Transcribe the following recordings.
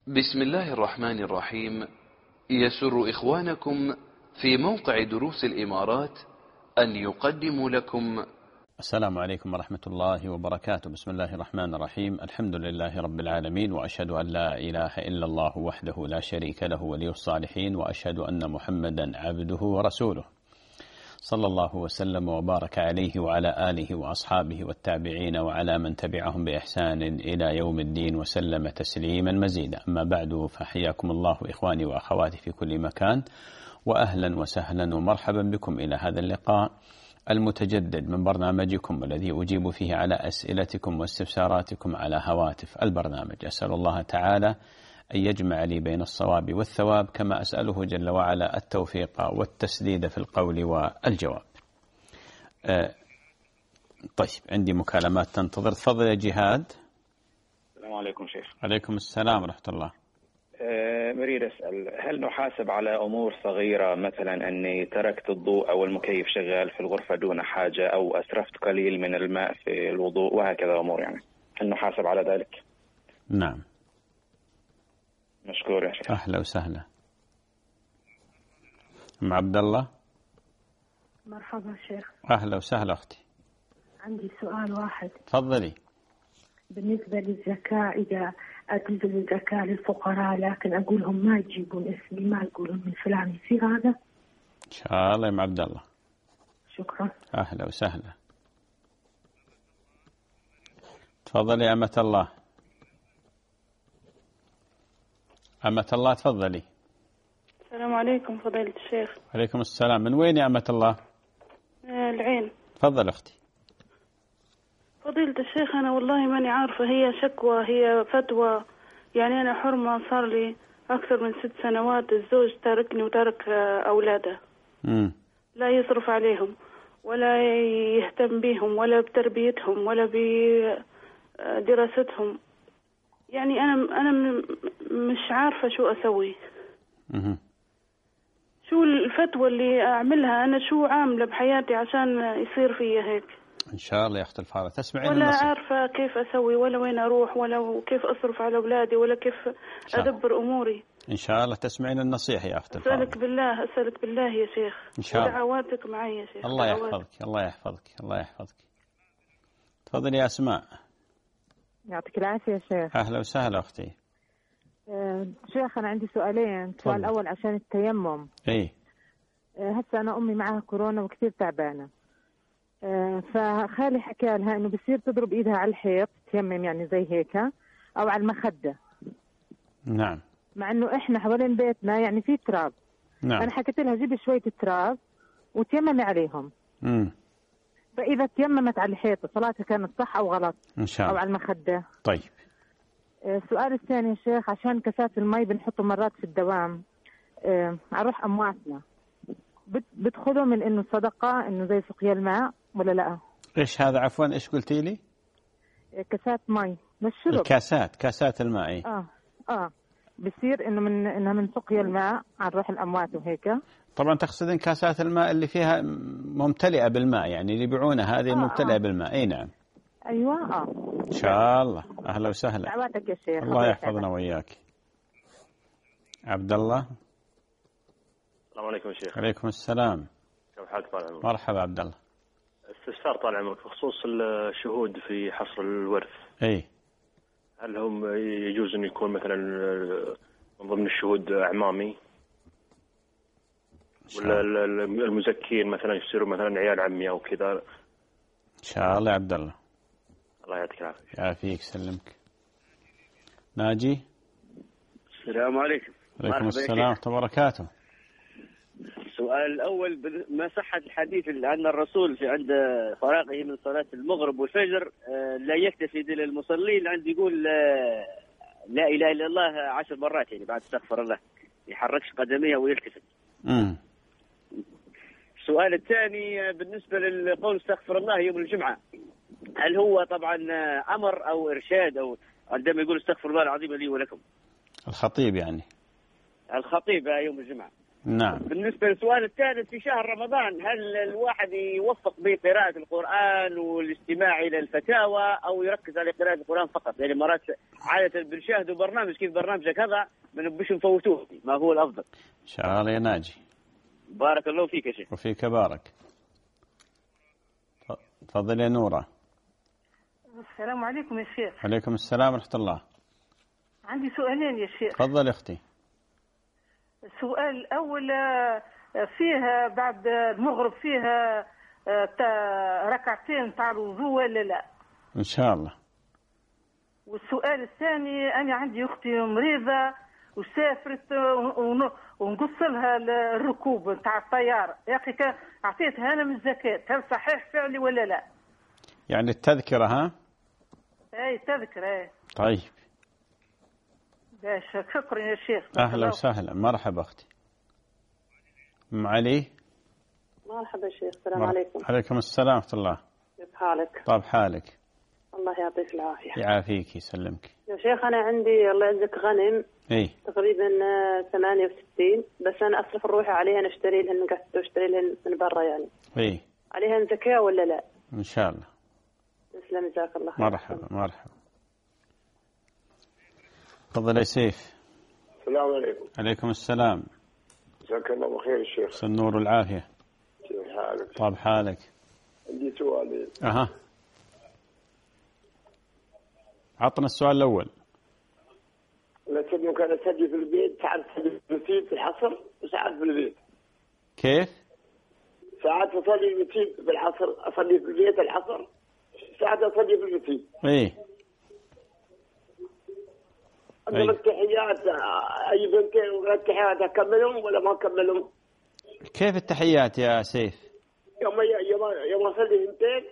بسم الله الرحمن الرحيم. يسر إخوانكم في موقع دروس الإمارات أن يقدموا لكم. السلام عليكم ورحمة الله وبركاته. بسم الله الرحمن الرحيم. الحمد لله رب العالمين، وأشهد أن لا إله إلا الله وحده لا شريك له ولي الصالحين، وأشهد أن محمدا عبده ورسوله، صلى الله وسلم وبارك عليه وعلى آله وأصحابه والتابعين وعلى من تبعهم بإحسان إلى يوم الدين وسلم تسليما مزيدا. أما بعد، فحياكم الله إخواني وأخواتي في كل مكان، وأهلا وسهلا ومرحبا بكم إلى هذا اللقاء المتجدد من برنامجكم الذي أجيب فيه على أسئلتكم واستفساراتكم على هواتف البرنامج. أسأل الله تعالى أن يجمع لي بين الصواب والثواب، كما أسأله جل وعلا التوفيق والتسديد في القول والجواب. طيب، عندي مكالمات تنتظر. تفضل يا جهاد. السلام عليكم شيخ. عليكم السلام ورحمة الله. أريد أسأل، هل نحاسب على أمور صغيرة، مثلا أني تركت الضوء أو المكيف شغال في الغرفة دون حاجة، أو أسرفت قليل من الماء في الوضوء، وهكذا أمور، يعني هل نحاسب على ذلك؟ نعم. مشكور يا شيخ. أهلا وسهلا. أم عبد الله. مرحبا شيخ. أهلا وسهلا أختي. عندي سؤال واحد. تفضلي. بالنسبة للزكاة، إذا أجيب الزكاة للفقراء لكن أقولهم ما يجيبون اسمي، ما يقولون من فلان، يصير هذا؟ إن شاء الله يا أم عبد الله. شكرا. أهلا وسهلا. تفضلي يا أمة الله. أمة الله تفضلي. السلام عليكم فضيلة الشيخ. عليكم السلام. من وين يا أمة الله؟ العين. تفضل أختي. فضيلة الشيخ، أنا والله ماني عارفة، هي شكوى هي فتوى، يعني أنا حرمة صار لي أكثر من 6 سنوات، الزوج تاركني وتارك أولاده. لا يصرف عليهم ولا يهتم بهم ولا بتربيتهم ولا بدراستهم، يعني أنا مش عارفة شو أسوي. شو الفتوى اللي أعملها أنا؟ شو عاملة بحياتي عشان يصير فيا هيك؟ إن شاء الله يا أخت الفاضلة تسمعين ولا النصيحة. عارفة كيف أسوي، ولا وين أروح، ولا كيف أصرف على أولادي، ولا كيف أدبر أموري. إن شاء الله تسمعين النصيحة يا أخت الفاضلة. أسألك بالله يا شيخ. إن شاء الله. ودعواتك معي يا شيخ. الله يحفظك، الله يحفظك، الله يحفظك. تفضلي يا أسماء. يعطيك العافية يا شيخ. أهلا وسهلا أختي. شيخ، أنا عندي سؤالين. السؤال الأول عشان التيمم. إيه. هسه أنا أمي معها كورونا وكثير تعبانة، فخالي حكى لها إنه بصير تضرب إيدها على الحيط تيمم، يعني زي هيك، أو على المخدة. نعم. مع إنه إحنا حوالين بيتنا يعني في تراب. نعم. أنا حكيت لها جيبي شوية تراب وتيممي عليهم. فإذا تيممت على الحيط صلاتها كانت صح أو غلط؟ إن شاء الله. أو على المخدة. طيب. السؤال الثاني يا شيخ، عشان كاسات المي بنحطه مرات في الدوام على روح أمواتنا، بدخلوا من إنه صدقة، إنه زي سقيا الماء، ولا لا؟ إيش هذا عفوا؟ إيش قلتي لي؟ كاسات مي للشرب. كاسات الماء. بصير إنه إنها من سقيا الماء على روح الأموات وهيك. طبعا تقصدين كاسات الماء اللي فيها ممتلئة بالماء، يعني اللي يبيعونها هذه ممتلئة بالماء. أي نعم. أيوة. إن شاء الله. أهلا وسهلا. دعواتك يا شيخ. الله يحفظنا وإياك. عبد الله. السلام عليكم يا شيخ. عليكم السلام. كيف حالك طال عمرك؟ مرحبا عبد الله. استفسار طال عمرك بخصوص الشهود في حصر الورث. اي. هل هم يجوز أن يكون مثلا من ضمن الشهود أعمامي، ولا المزكين مثلا يصيروا مثلا عيال عمي أو كذا؟ إن شاء الله يا عبد الله. الله يعطيك العافية. يعافيك سلمك. ناجي. السلام عليكم. عليكم السلام ورحمة الله وبركاته. السؤال الأول، ما صحة الحديث أن الرسول في عند فراغه من صلاة المغرب والفجر لا يكتفي للمصلين، عند يقول لا إله إلا الله 10 مرات، يعني بعد استغفر الله يحركش قدميه ويلتفت. السؤال الثاني بالنسبة للقول استغفر الله يوم الجمعة، هل هو طبعا أمر أو إرشاد، أو عندما يقول استغفر الله العظيم لي ولكم؟ الخطيب يعني. الخطيب يوم الجمعة. نعم. بالنسبة للسؤال الثالث، في شهر رمضان هل الواحد يوفق بقراءة القرآن والاستماع إلى الفتاوى أو يركز على قراءة القرآن فقط؟ يعني مرات عادة بنشاهدوا برنامج كيف برنامجك هذا ما نبيش نفوتوه، ما هو الأفضل؟ إن شاء الله يا ناجي. بارك الله فيك يا شيخ. وفيك بارك. تفضل يا نورة. السلام عليكم يا شيخ. عليكم السلام ورحمة الله. عندي سؤالين يا شيخ. تفضل أختي. السؤال الأول، فيها بعد المغرب فيها ركعتين تاع الوضوء ولا لا؟ إن شاء الله. والسؤال الثاني، أنا عندي أختي مريضة وسافرت ونقص لها الركوب نتاع الطيارة، يا أخي أعطيتها أنا من الزكاة، هل صحيح فعلي ولا لا؟ يعني التذكرة ها؟ أي تذكرة. أي طيب. شكرا يا شيخ. أهلا وسهلا، مرحبا أختي. أم علي. مرحبا شيخ. السلام عليكم. عليكم السلام ورحمة الله. كيف حالك؟ طاب حالك. الله يعطيك العافية. يعافيك يسلمك. يا شيخ أنا عندي الله يعزك غنم تقريبا 68، بس أنا أصرف روحي عليها، نشتري لهن من برا يعني. عليها زكاة ولا لا؟ إن شاء الله. تسلم جزاك الله خير. مرحبا مرحبا. تفضل يا سيف. السلام عليكم. عليكم السلام. جزاك الله بخير الشيخ. النور والعافية. كيف حالك؟ طاب حالك. عندي سؤالين. عطنا السؤال الأول. لا تبني كان أصلي في البيت، ساعات أصلي في العصر وساعات في البيت. كيف؟ ساعات أصلي المسجد بالعصر، أصلي في البيت العصر، ساعات أصلي في المسجد. أقول التحيات أي بنتين وقال التحيات أكملهم ولا ما أكملهم؟ كيف التحيات يا سيف؟ يوم أصلي هنتين،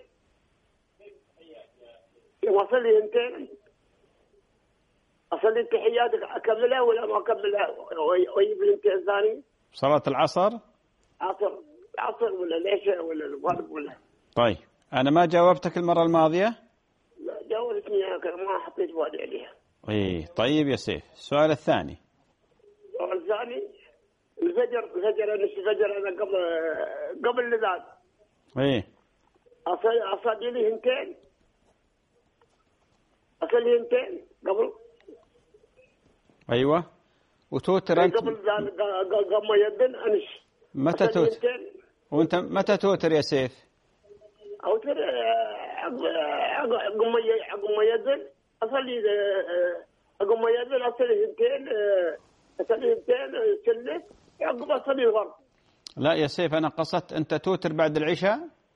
أصلي التحيات أكملها ولا ما أكملها؟ ويجيب هنتين ثاني. صلاة العصر؟ العصر ولا العشاء ولا المغرب ولا. طيب أنا ما جاوبتك المرة الماضية؟ لا جاوبتني، ما حطيت بالي عليها. طيب يا سيف، السؤال الثاني. السؤال الثاني، الفجر أنا قبل الأذان. أصلي لي هنتين. أصلي هنتين قبل. أيوة. وتوتر أنت. قبل ما يدن أنش. متى توتر؟ وأنت متى توتر يا سيف؟ أوتر عقب ما يدن أصلي، عقب ما يدن أصلي هنتين سنة، عقب أصلي الغرب. لا يا سيف، أنا قصدت أنت توتر بعد العشاء؟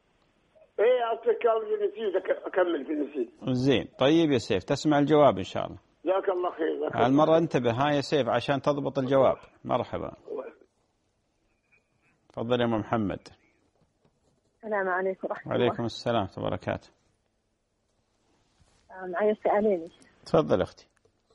أكمل في النسيج. زين. طيب يا سيف، تسمع الجواب إن شاء الله. جزاك الله خير. هالمرة انتبه يا سيف عشان تضبط الجواب. مرحبا. تفضل يا أم محمد. السلام عليكم ورحمة الله. وعليكم السلام ورحمة الله وبركاته. معي سؤالين. تفضل أختي.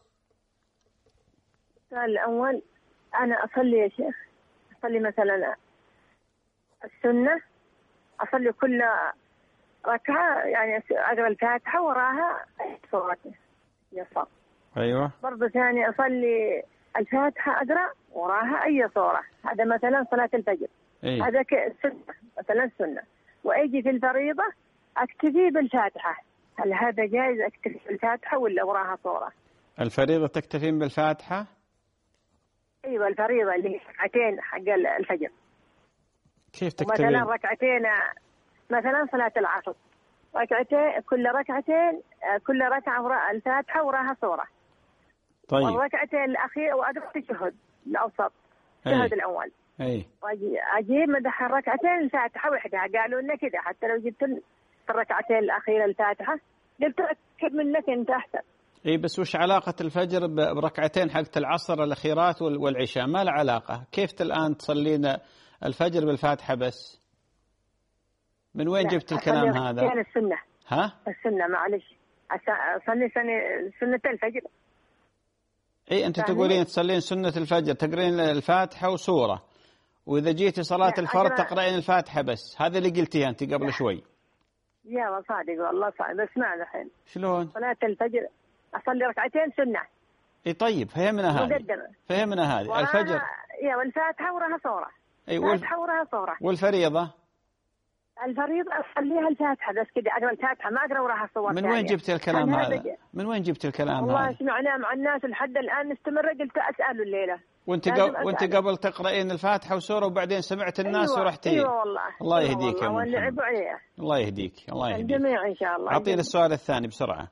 السؤال الأول، أنا أصلي يا شيخ، أصلي مثلا السنة، أصلي كل ركعة يعني أقرأ الفاتحة وراها سورة يسار. أيوة. برضه ثاني أصلي الفاتحة أقرأ وراها أي سورة، هذا مثلا صلاة الفجر. هذا السنة مثلا سنة. وأجي في الفريضة أكتفي بالفاتحة، هل هذا جائز أكتفي بالفاتحة ولا وراها سورة؟ الفريضة تكتفين بالفاتحة؟ أيوة الفريضة اللي ركعتين حق الفجر. كيف تكتفين؟ مثلا ركعتين، مثلا صلاة العصر ركعتين، كل ركعة وراء الفاتحة وراها سورة. طيب. والركعتين الأخيرة وأقرأ التشهد الأوسط، التشهد الأول. أجيب مدح الركعتين الفاتحة وحدها، قالوا لنا كذا، حتى لو جبت في الركعتين الأخيرة الفاتحة قلت أكد منك أنت أحسن. بس وش علاقة الفجر بركعتين حقت العصر الأخيرات والعشاء؟ ما له علاقة. كيف الآن تصلين الفجر بالفاتحة بس؟ من وين جبت الكلام هذا؟ السنة. السنة معلش، أصلي سنة الفجر. أنت تقولين تصلين سنة الفجر، تقرين الفاتحة وسورة، وإذا جيتي صلاة الفرض تقرأين الفاتحة بس. هذا اللي قلتيه أنت قبل شوي. يا صادق والله صادق، بس ما الحين. شلون؟ صلاة الفجر أصلي ركعتين سنة. طيب فهمنا هذه. الفجر يا والفاتحة وراها صورة. الفاتحة وراها صورة. والفريضة؟ الفريضة أخليها الفاتحة بس كده، أقرأ الفاتحة ما أقرأ وراها صور. من وين جبت الكلام هذا؟ من وين جبت الكلام هذا؟ والله سمعناه مع الناس لحد الآن نستمر، قلت أسأله الليلة. وانت قبل تقرأين الفاتحة وسورة وبعدين سمعت الناس ورحتين. ايوه والله. الله يهديك يا ام محمد. الله يهديك. الله يهديك الجميع ان شاء الله. اعطيني السؤال الثاني بسرعة.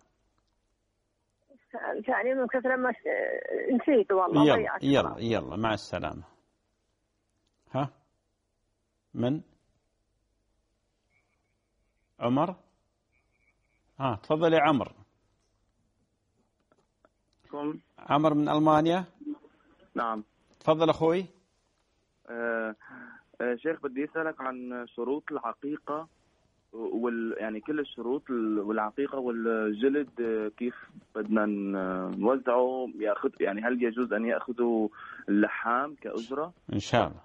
الثاني من كثر ما نسيت والله. يلا مع السلامة. ها من عمر؟ تفضل يا عمر. عمر من ألمانيا. نعم. تفضل أخوي. شيخ بدي أسألك عن شروط العقيقة يعني كل الشروط والعقيقة والجلد كيف بدنا نوزعه، يعني هل يجوز أن يأخذوا اللحام كأجرة؟ إن شاء الله.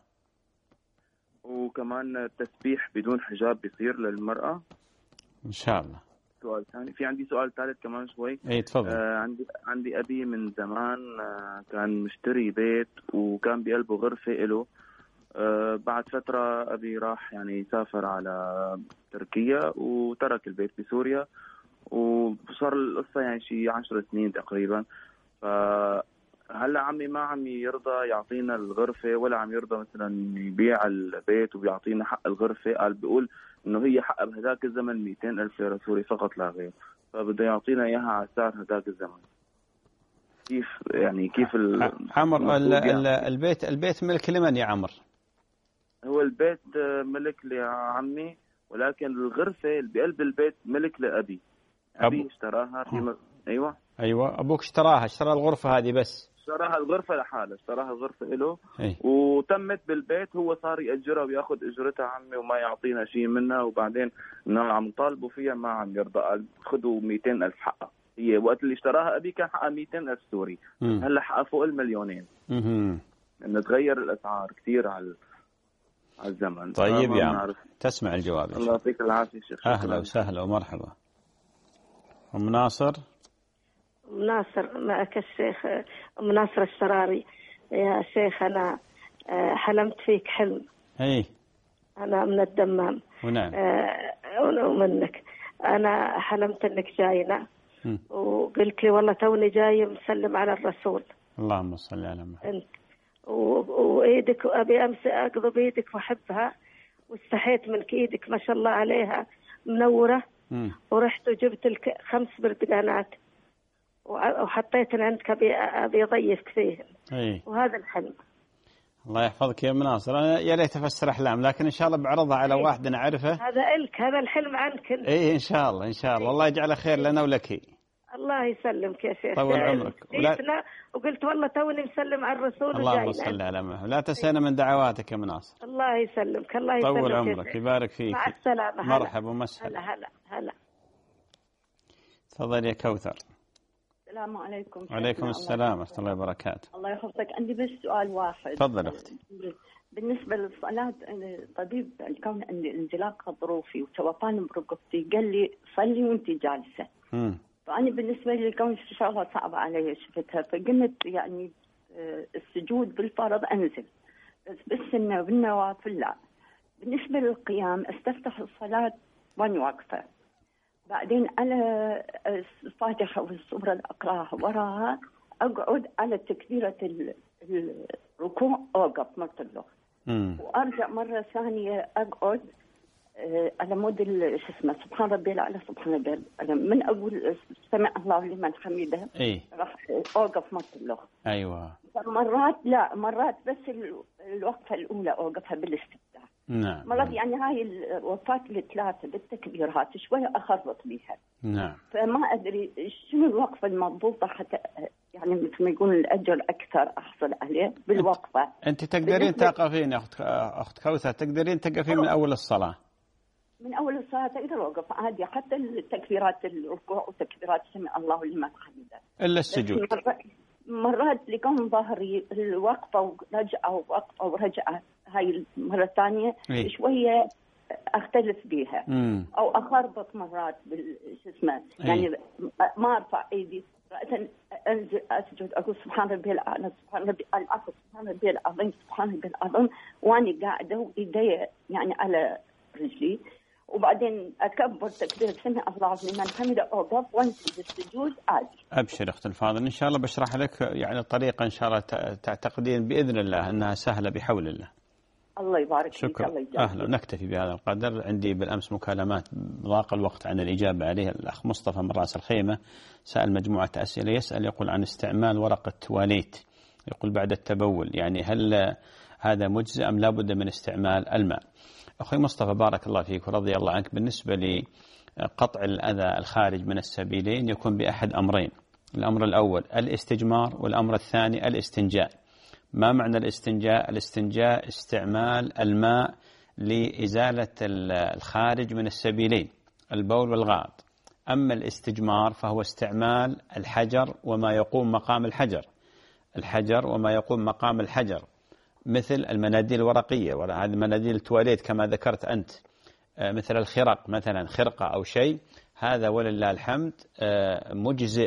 وكمان التسبيح بدون حجاب بيصير للمرأة؟ إن شاء الله. سؤال ثاني. في عندي سؤال ثالث كمان شوي. تفضل. عندي أبي من زمان كان مشتري بيت وكان بقلبه غرفة إله. بعد فترة أبي راح يعني سافر على تركيا وترك البيت بسوريا، وصار القصة يعني شي 10 سنين تقريبا. فهلا عمي ما عم يرضى يعطينا الغرفة ولا عم يرضى مثلا يبيع البيت وبيعطينا حق الغرفة. قال بيقول إنه هي حق بهذاك الزمن 200,000 ليرة سوري فقط لا غير، فبده يعطينا إياها على سعر هذاك الزمن. كيف عمر البيت ملك لمن يا عمر؟ هو البيت ملك لعمي، ولكن الغرفة اللي بقلب البيت ملك لأبي. أبي اشتراها في أيوة أبوك اشترى الغرفة هذه بس. اشتراها الغرفة لحالها، اشتراها الغرفة له وتمت بالبيت. هو صار يأجرها وياخذ أجرتها عمي وما يعطينا شيء منها، وبعدين عم طالبوا فيها ما عم يرضى. قال خذوا 200,000 حقها. هي وقت اللي اشتراها أبي كان حقها 200,000 سوري، هلا حقها فوق ال2,000,000. إنه تغير الأسعار كثير على الزمن. طيب يا عم تسمع الجواب. الله يعطيك العافية شيخ. أهلا وسهلا ومرحبا. أم ناصر. معك الشيخ أم ناصر الشراري. يا شيخ أنا حلمت فيك حلم. أنا من الدمام. ونعم. ومنك أنا حلمت أنك جاينا وقلت لي والله توني جاي مسلم على الرسول. اللهم صل على محمد. وإيدك أبي أمس أقضب إيدك وأحبها، واستحيت منك إيدك ما شاء الله عليها منورة. ورحت وجبت 5 بردقانات وحطيت عندك أبي أضيفك فيهم. وهذا الحلم. الله يحفظك يا ام ناصر. أنا يا ليت أفسر أحلام، لكن إن شاء الله بعرضها على واحد نعرفه. هذا الحلم عنك. إن شاء الله الله يجعله خير لنا ولك. الله يسلمك يا شيخ. طول عمرك. وقلت والله توني مسلم على الرسول. اللهم صل على محمد. لا تنسينا من دعواتك يا مناصر. الله يسلمك. الله يسلمك. طول عمرك يبارك فيك. مع السلامة. مرحبا ومسهلا. هلا. تفضل يا كوثر. السلام عليكم. وعليكم السلام ورحمة الله وبركاته. الله يحفظك. عندي بس سؤال واحد. تفضل أختي. بالنسبة للصلاة، طبيب الكون عندي انزلاق غضروفي وتوفاني برقبتي، قال لي صلي وانت جالسة. فأنا بالنسبة لي الكون شغلة صعبة علي شفتها، فقمت يعني السجود بالفرض أنزل، بس إنه بالنوافل لا. بالنسبة للقيام استفتح الصلاة وأنا واقفة، بعدين على الفاتحة والسورة اللي أقرأها وراها أقعد على تكبيرة الركوع أوقف مرة وأرجع مرة ثانية أقعد على مود شو اسمه سبحان ربي الأعلى سبحان ربي الأعلى، من أقول سمع الله لمن حمده راح أوقف مرة أيوة. مرات بس الوقفة الأولى أوقفها بالاستفتاح. نعم. مرات يعني هاي الوقفات الثلاثة بالتكبيرات شوية أخرط بيها. نعم. فما أدري شنو الوقفة المضبوطة حتى يعني مثل ما يقول الأجر أكثر أحصل عليه بالوقفة. أنت تقدرين تقفين يا أخت كوثر، تقدرين تقفين من أول الصلاة؟ من أول الصلاة أقدر أوقف عادي، حتى التكبيرات الركوع وتكبيرات سمع الله لمن حمده. إلا السجود. مرات لقوم ظهري الوقفة ورجعة ووقفة ورجعة، هاي المرة الثانية شوية أختلف بيها. أو أخربط مرات شو اسمه يعني ما أرفع أيدي أنزل أسجد أقول سبحان ربي الأعلى سبحان ربي العفو سبحان ربي العظيم سبحان ربي العظيم، وأنا قاعدة وإيدي يعني على رجلي، وبعدين أكبر تكبير سمع الله لمن حمده أوقف وأنزل بالسجود عادي. أبشر أخت الفاضل، إن شاء الله بشرح لك يعني طريقة إن شاء الله تعتقدين بإذن الله أنها سهلة بحول الله. الله يبارك فيك. شكرا. أهلا، نكتفي بهذا القدر. عندي بالأمس مكالمات ضاق الوقت عن الإجابة عليها. الأخ مصطفى من رأس الخيمة سأل مجموعة أسئلة، يسأل يقول عن استعمال ورقة تواليت، يقول بعد التبول، يعني هل هذا مجزئ أم لا بد من استعمال الماء؟ أخي مصطفى بارك الله فيك ورضي الله عنك، بالنسبة لقطع الأذى الخارج من السبيلين يكون بأحد أمرين. الأمر الأول الاستجمار، والأمر الثاني الاستنجاء. ما معنى الاستنجاء؟ الاستنجاء استعمال الماء لإزالة الخارج من السبيلين، البول والغائط. أما الاستجمار فهو استعمال الحجر وما يقوم مقام الحجر، الحجر وما يقوم مقام الحجر، مثل المناديل الورقية، وهذه مناديل التواليت كما ذكرت أنت، مثل الخرق مثلا، خرقة أو شيء، هذا ولله الحمد مجزئ.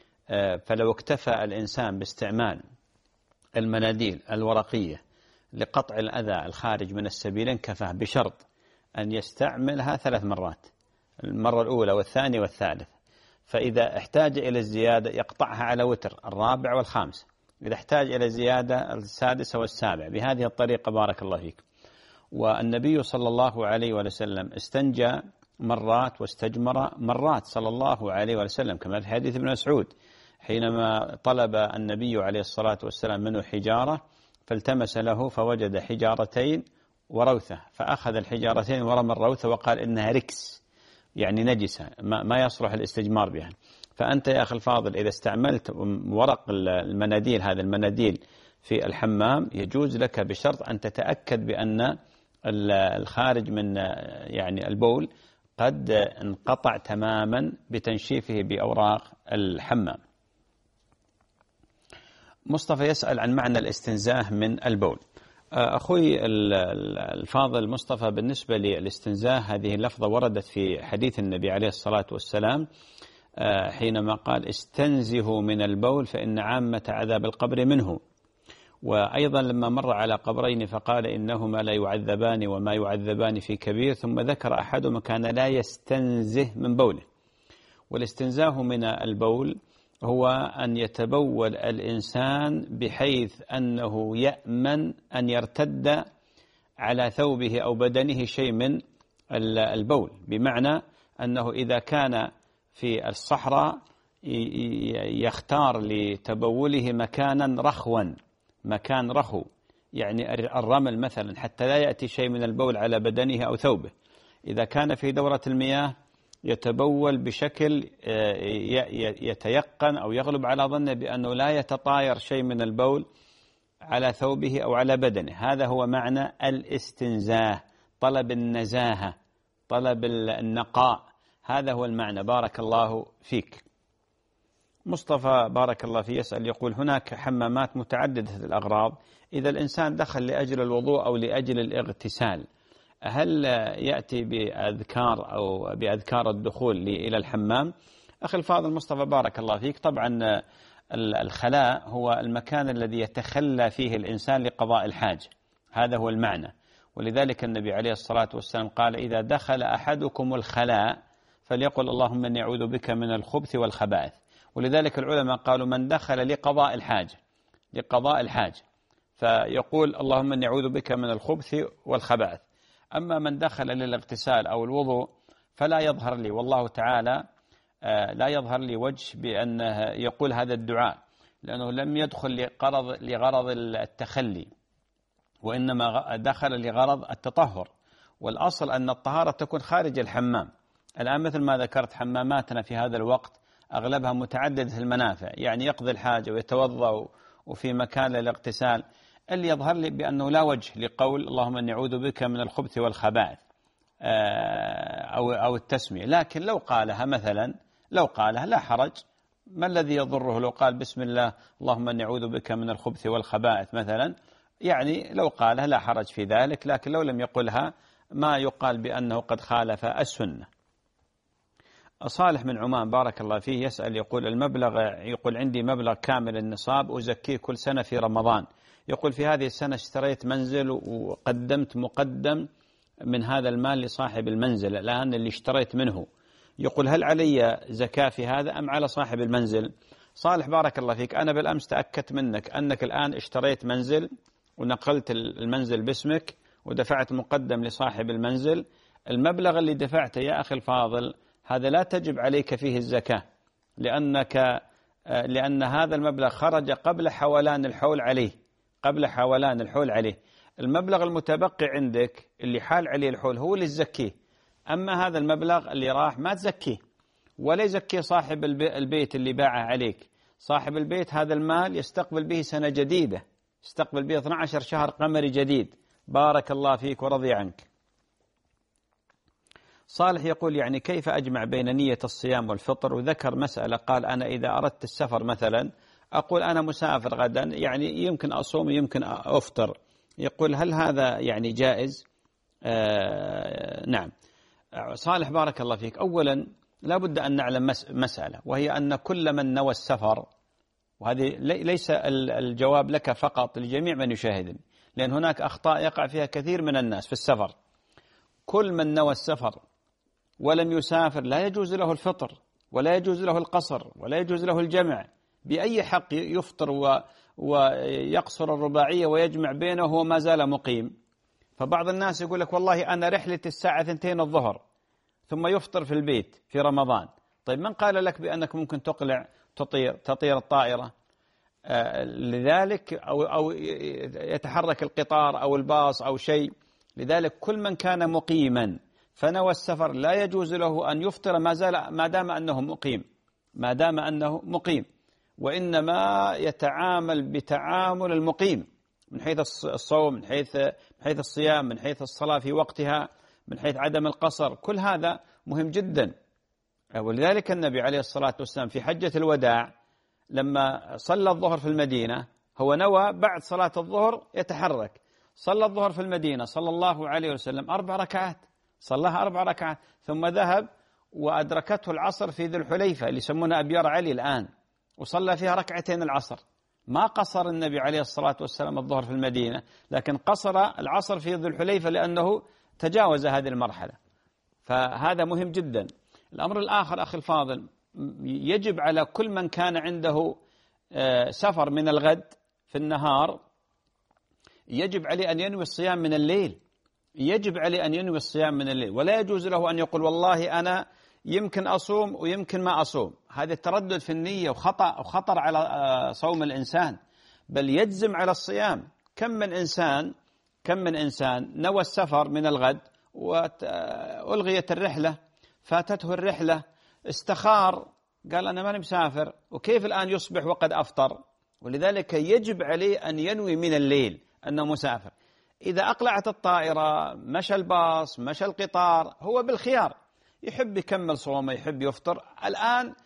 فلو اكتفى الإنسان باستعمال المناديل الورقية لقطع الأذى الخارج من السبيلين كفاه، بشرط أن يستعملها 3 مرات، المرة الأولى والثانية والثالثة. فإذا احتاج إلى الزيادة يقطعها على وتر، الرابع والخامس، إذا احتاج إلى زيادة السادسة والسابع، بهذه الطريقة بارك الله فيك. والنبي صلى الله عليه وسلم استنجى مرات واستجمر مرات صلى الله عليه وسلم، كما في حديث ابن مسعود حينما طلب النبي عليه الصلاة والسلام منه حجارة فالتمس له فوجد حجارتين وروثة، فأخذ الحجارتين ورمى الروثة وقال إنها ركس، يعني نجسة ما يصلح الاستجمار بها. فأنت يا أخي الفاضل إذا استعملت ورق المناديل، هذا المناديل في الحمام، يجوز لك بشرط أن تتأكد بأن الخارج من يعني البول قد انقطع تماما بتنشيفه بأوراق الحمام. مصطفى يسأل عن معنى الاستنزاه من البول. أخوي الفاضل مصطفى، بالنسبة للاستنزاه هذه اللفظة وردت في حديث النبي عليه الصلاة والسلام حينما قال استنزهوا من البول فإن عامة عذاب القبر منه. وأيضا لما مر على قبرين فقال إنهما لا يعذبان وما يعذبان في كبير، ثم ذكر أحدهما كان لا يستنزه من بوله. والاستنزاه من البول هو أن يتبول الإنسان بحيث أنه يأمن أن يرتد على ثوبه أو بدنه شيء من البول، بمعنى أنه إذا كان في الصحراء يختار لتبوله مكانا رخوا، مكان رخو، يعني الرمل مثلا، حتى لا يأتي شيء من البول على بدنه أو ثوبه. إذا كان في دورة المياه يتبول بشكل يتيقن أو يغلب على ظنه بأنه لا يتطاير شيء من البول على ثوبه أو على بدنه. هذا هو معنى الاستنزاه، طلب النزاهة، طلب النقاء، هذا هو المعنى. بارك الله فيك. مصطفى بارك الله فيه يسأل يقول هناك حمامات متعددة الأغراض، إذا الإنسان دخل لأجل الوضوء أو لأجل الاغتسال هل يأتي بأذكار أو بأذكار الدخول إلى الحمام؟ أخي الفاضل مصطفى بارك الله فيك، طبعا الخلاء هو المكان الذي يتخلى فيه الإنسان لقضاء الحاجة، هذا هو المعنى. ولذلك النبي عليه الصلاة والسلام قال إذا دخل أحدكم الخلاء فليقل اللهم إني أعوذ بك من الخبث والخبائث. ولذلك العلماء قالوا من دخل لقضاء الحاجة، لقضاء الحاجة، فيقول اللهم إني أعوذ بك من الخبث والخبائث. أما من دخل للاغتسال أو الوضوء فلا يظهر لي والله تعالى لا يظهر لي وجه بأنه يقول هذا الدعاء، لأنه لم يدخل لغرض التخلي، وإنما دخل لغرض التطهر، والأصل أن الطهارة تكون خارج الحمام. الآن مثل ما ذكرت حماماتنا في هذا الوقت أغلبها متعددة المنافع، يعني يقضي الحاجة ويتوضأ وفي مكان للاغتسال، اللي يظهر لي بأنه لا وجه لقول اللهم إني أعوذ بك من الخبث والخبائث أو التسمية. لكن لو قالها مثلا، لو قالها لا حرج، ما الذي يضره لو قال بسم الله اللهم إني أعوذ بك من الخبث والخبائث مثلا، يعني لو قالها لا حرج في ذلك. لكن لو لم يقلها ما يقال بأنه قد خالف السنة. صالح من عمان بارك الله فيه يسأل يقول يقول عندي مبلغ كامل النصاب أزكيه كل سنة في رمضان. يقول في هذه السنة اشتريت منزل وقدمت مقدم من هذا المال لصاحب المنزل الآن اللي اشتريت منه. يقول هل علي زكاة في هذا أم على صاحب المنزل؟ صالح بارك الله فيك، أنا بالأمس تأكدت منك أنك الآن اشتريت منزل ونقلت المنزل باسمك ودفعت مقدم لصاحب المنزل. المبلغ اللي دفعته يا أخي الفاضل هذا لا تجب عليك فيه الزكاة، لأن هذا المبلغ خرج قبل حولان الحول عليه، قبل حولان الحول عليه. المبلغ المتبقي عندك اللي حال عليه الحول هو اللي تزكيه، أما هذا المبلغ اللي راح ما تزكيه، ولا يزكي صاحب البيت اللي باعه عليك. صاحب البيت هذا المال يستقبل به سنة جديدة، يستقبل به 12 شهر قمري جديد. بارك الله فيك ورضي عنك. صالح يقول يعني كيف أجمع بين نية الصيام والفطر؟ وذكر مسألة قال أنا إذا أردت السفر مثلا أقول أنا مسافر غدا، يعني يمكن أصوم يمكن أفطر. يقول هل هذا يعني جائز؟ نعم. صالح بارك الله فيك، أولا لا بد أن نعلم مسألة، وهي أن كل من نوى السفر، وهذه ليس الجواب لك فقط، لجميع من يشاهدني، لأن هناك أخطاء يقع فيها كثير من الناس في السفر. كل من نوى السفر ولم يسافر لا يجوز له الفطر ولا يجوز له القصر ولا يجوز له الجمع. بأي حق يفطر ويقصر الرباعية ويجمع بينه وهو ما زال مقيم؟ فبعض الناس يقول لك والله أنا رحلتي الساعة 2 الظهر، ثم يفطر في البيت في رمضان. طيب من قال لك بأنك ممكن تقلع تطير الطائرة لذلك أو يتحرك القطار أو الباص أو شيء؟ لذلك كل من كان مقيما فنوى السفر لا يجوز له أن يفطر ما دام أنه مقيم، وإنما يتعامل بتعامل المقيم من حيث الصوم، من حيث الصيام، من حيث الصلاة في وقتها، من حيث عدم القصر. كل هذا مهم جدا. ولذلك النبي عليه الصلاة والسلام في حجة الوداع لما صلى الظهر في المدينة هو نوى بعد صلاة الظهر يتحرك. صلى الظهر في المدينة صلى الله عليه وسلم 4 ركعات، صلىها 4 ركعات، ثم ذهب وأدركته العصر في ذي الحليفة اللي يسمونها أبيار علي الآن، وصلى فيها 2 العصر. ما قصر النبي عليه الصلاة والسلام الظهر في المدينة، لكن قصر العصر في ذي الحليفة لأنه تجاوز هذه المرحلة. فهذا مهم جدا. الأمر الآخر أخي الفاضل، يجب على كل من كان عنده سفر من الغد في النهار يجب عليه أن ينوي الصيام من الليل، يجب عليه أن ينوي الصيام من الليل، ولا يجوز له أن يقول والله أنا يمكن أصوم ويمكن ما أصوم. هذا التردد في النية وخطر على صوم الإنسان، بل يجزم على الصيام. كم من إنسان نوى السفر من الغد وألغيت الرحلة، فاتته الرحلة، استخار قال أنا ماني مسافر، وكيف الآن يصبح وقد أفطر؟ ولذلك يجب عليه أن ينوي من الليل أنه مسافر. إذا أقلعت الطائرة، مشى الباص، مشى القطار، هو بالخيار، يحب يكمل صومه، يحب يفطر. الآن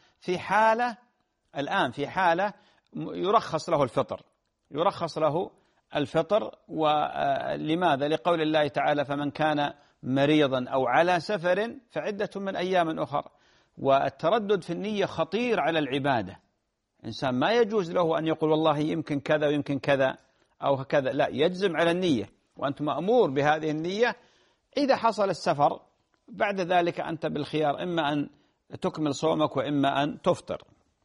في حالة يرخص له الفطر. ولماذا؟ لقول الله تعالى فمن كان مريضا أو على سفر فعدة من أيام أخر. والتردد في النية خطير على العبادة. إنسان ما يجوز له أن يقول والله يمكن كذا ويمكن كذا أو كذا، لا، يجزم على النية، وأنت مأمور بهذه النية. إذا حصل السفر بعد ذلك أنت بالخيار، إما أن تكمل صومك وإما أن تفطر.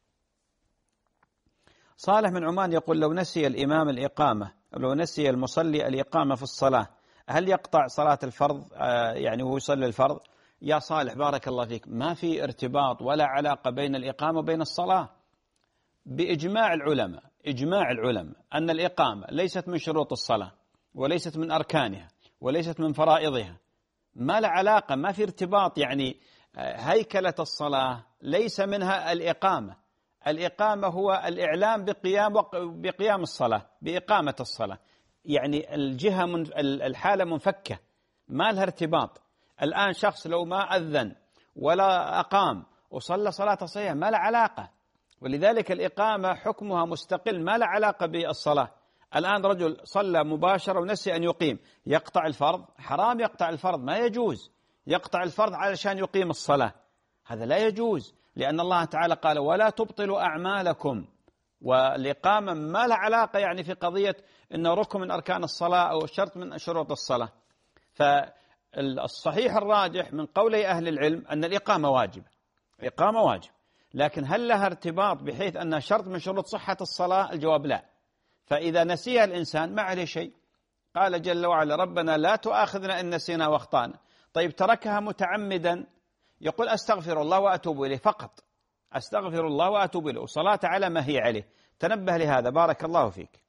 صالح من عمان يقول لو نسي الإمام الإقامة، لو نسي المصلي الإقامة في الصلاة، هل يقطع صلاة الفرض يعني وهو يصلي الفرض؟ يا صالح بارك الله فيك، ما في ارتباط ولا علاقة بين الإقامة وبين الصلاة. بإجماع العلماء أن الإقامة ليست من شروط الصلاة وليست من أركانها وليست من فرائضها، ما لا علاقة، ما في ارتباط. يعني هيكلة الصلاة ليس منها الإقامة هو الإعلام بقيام الصلاة، بإقامة الصلاة. يعني الحالة منفكة، ما لها ارتباط. الآن شخص لو ما أذن ولا أقام وصلى صلاة صحيحة ما لها علاقة. ولذلك الإقامة حكمها مستقل، ما لها علاقة بالصلاة. الآن رجل صلى مباشرة ونسي أن يقيم، يقطع الفرض؟ حرام يقطع الفرض، ما يجوز يقطع الفرض علشان يقيم الصلاة. هذا لا يجوز، لأن الله تعالى قال ولا تبطلوا أعمالكم، والإقامة ما لها علاقة يعني في قضية أنه ركن من أركان الصلاة أو شرط من شروط الصلاة. فالصحيح الراجح من قولي أهل العلم أن الإقامة واجبة، إقامة واجب، لكن هل لها ارتباط بحيث أنها شرط من شروط صحة الصلاة؟ الجواب لا. فإذا نسيها الإنسان ما عليه شيء. قال جل وعلا ربنا لا تؤاخذنا إن نسينا واخطأنا. طيب تركها متعمدا يقول أستغفر الله وأتوب إليه فقط، أستغفر الله وأتوب إليه، وصلاة على ما هي عليه. تنبه لهذا بارك الله فيك.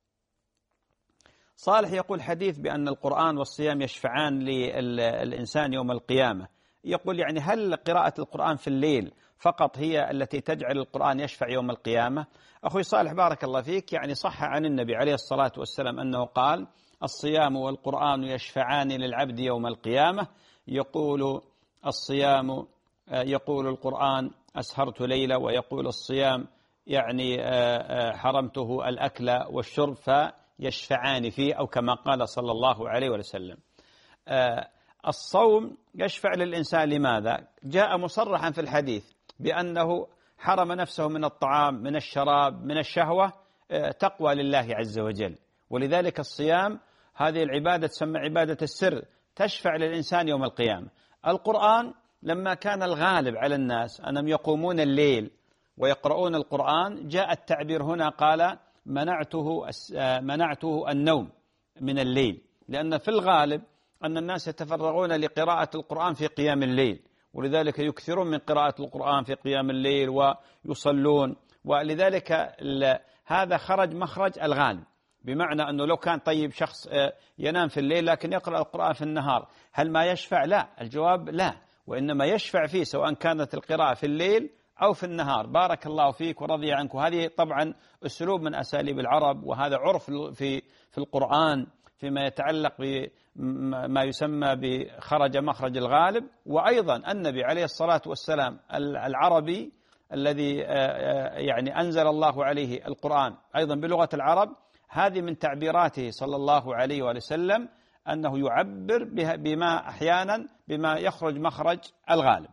صالح يقول حديث بأن القرآن والصيام يشفعان للإنسان يوم القيامة، يقول يعني هل قراءة القرآن في الليل فقط هي التي تجعل القرآن يشفع يوم القيامة؟ أخوي صالح بارك الله فيك، يعني صح عن النبي عليه الصلاة والسلام أنه قال الصيام والقرآن يشفعان للعبد يوم القيامة. يقول الصيام يقول القرآن أسهرت ليلة، ويقول الصيام يعني حرمته الأكل والشرب فيشفعان فيه، أو كما قال صلى الله عليه وسلم. الصوم يشفع للإنسان لماذا؟ جاء مصرحا في الحديث بأنه حرم نفسه من الطعام من الشراب من الشهوة تقوى لله عز وجل، ولذلك الصيام هذه العبادة تسمى عبادة السر، تشفع للإنسان يوم القيامة. القرآن لما كان الغالب على الناس أنهم يقومون الليل ويقرؤون القرآن، جاء التعبير هنا قال منعته النوم من الليل، لأن في الغالب أن الناس يتفرغون لقراءة القرآن في قيام الليل، ولذلك يكثرون من قراءة القرآن في قيام الليل ويصلون، ولذلك هذا خرج مخرج الغالب، بمعنى أنه لو كان طيب شخص ينام في الليل لكن يقرأ القرآن في النهار، هل ما يشفع؟ لا، الجواب لا، وإنما يشفع فيه سواء كانت القراءة في الليل أو في النهار. بارك الله فيك ورضي عنك. وهذه طبعا أسلوب من أساليب العرب، وهذا عرف في القرآن فيما يتعلق بما يسمى بخرج مخرج الغالب. وأيضا النبي عليه الصلاة والسلام العربي الذي يعني أنزل الله عليه القرآن أيضا بلغة العرب، هذه من تعبيراته صلى الله عليه وسلم أنه يعبر بما أحيانا بما يخرج مخرج الغالب.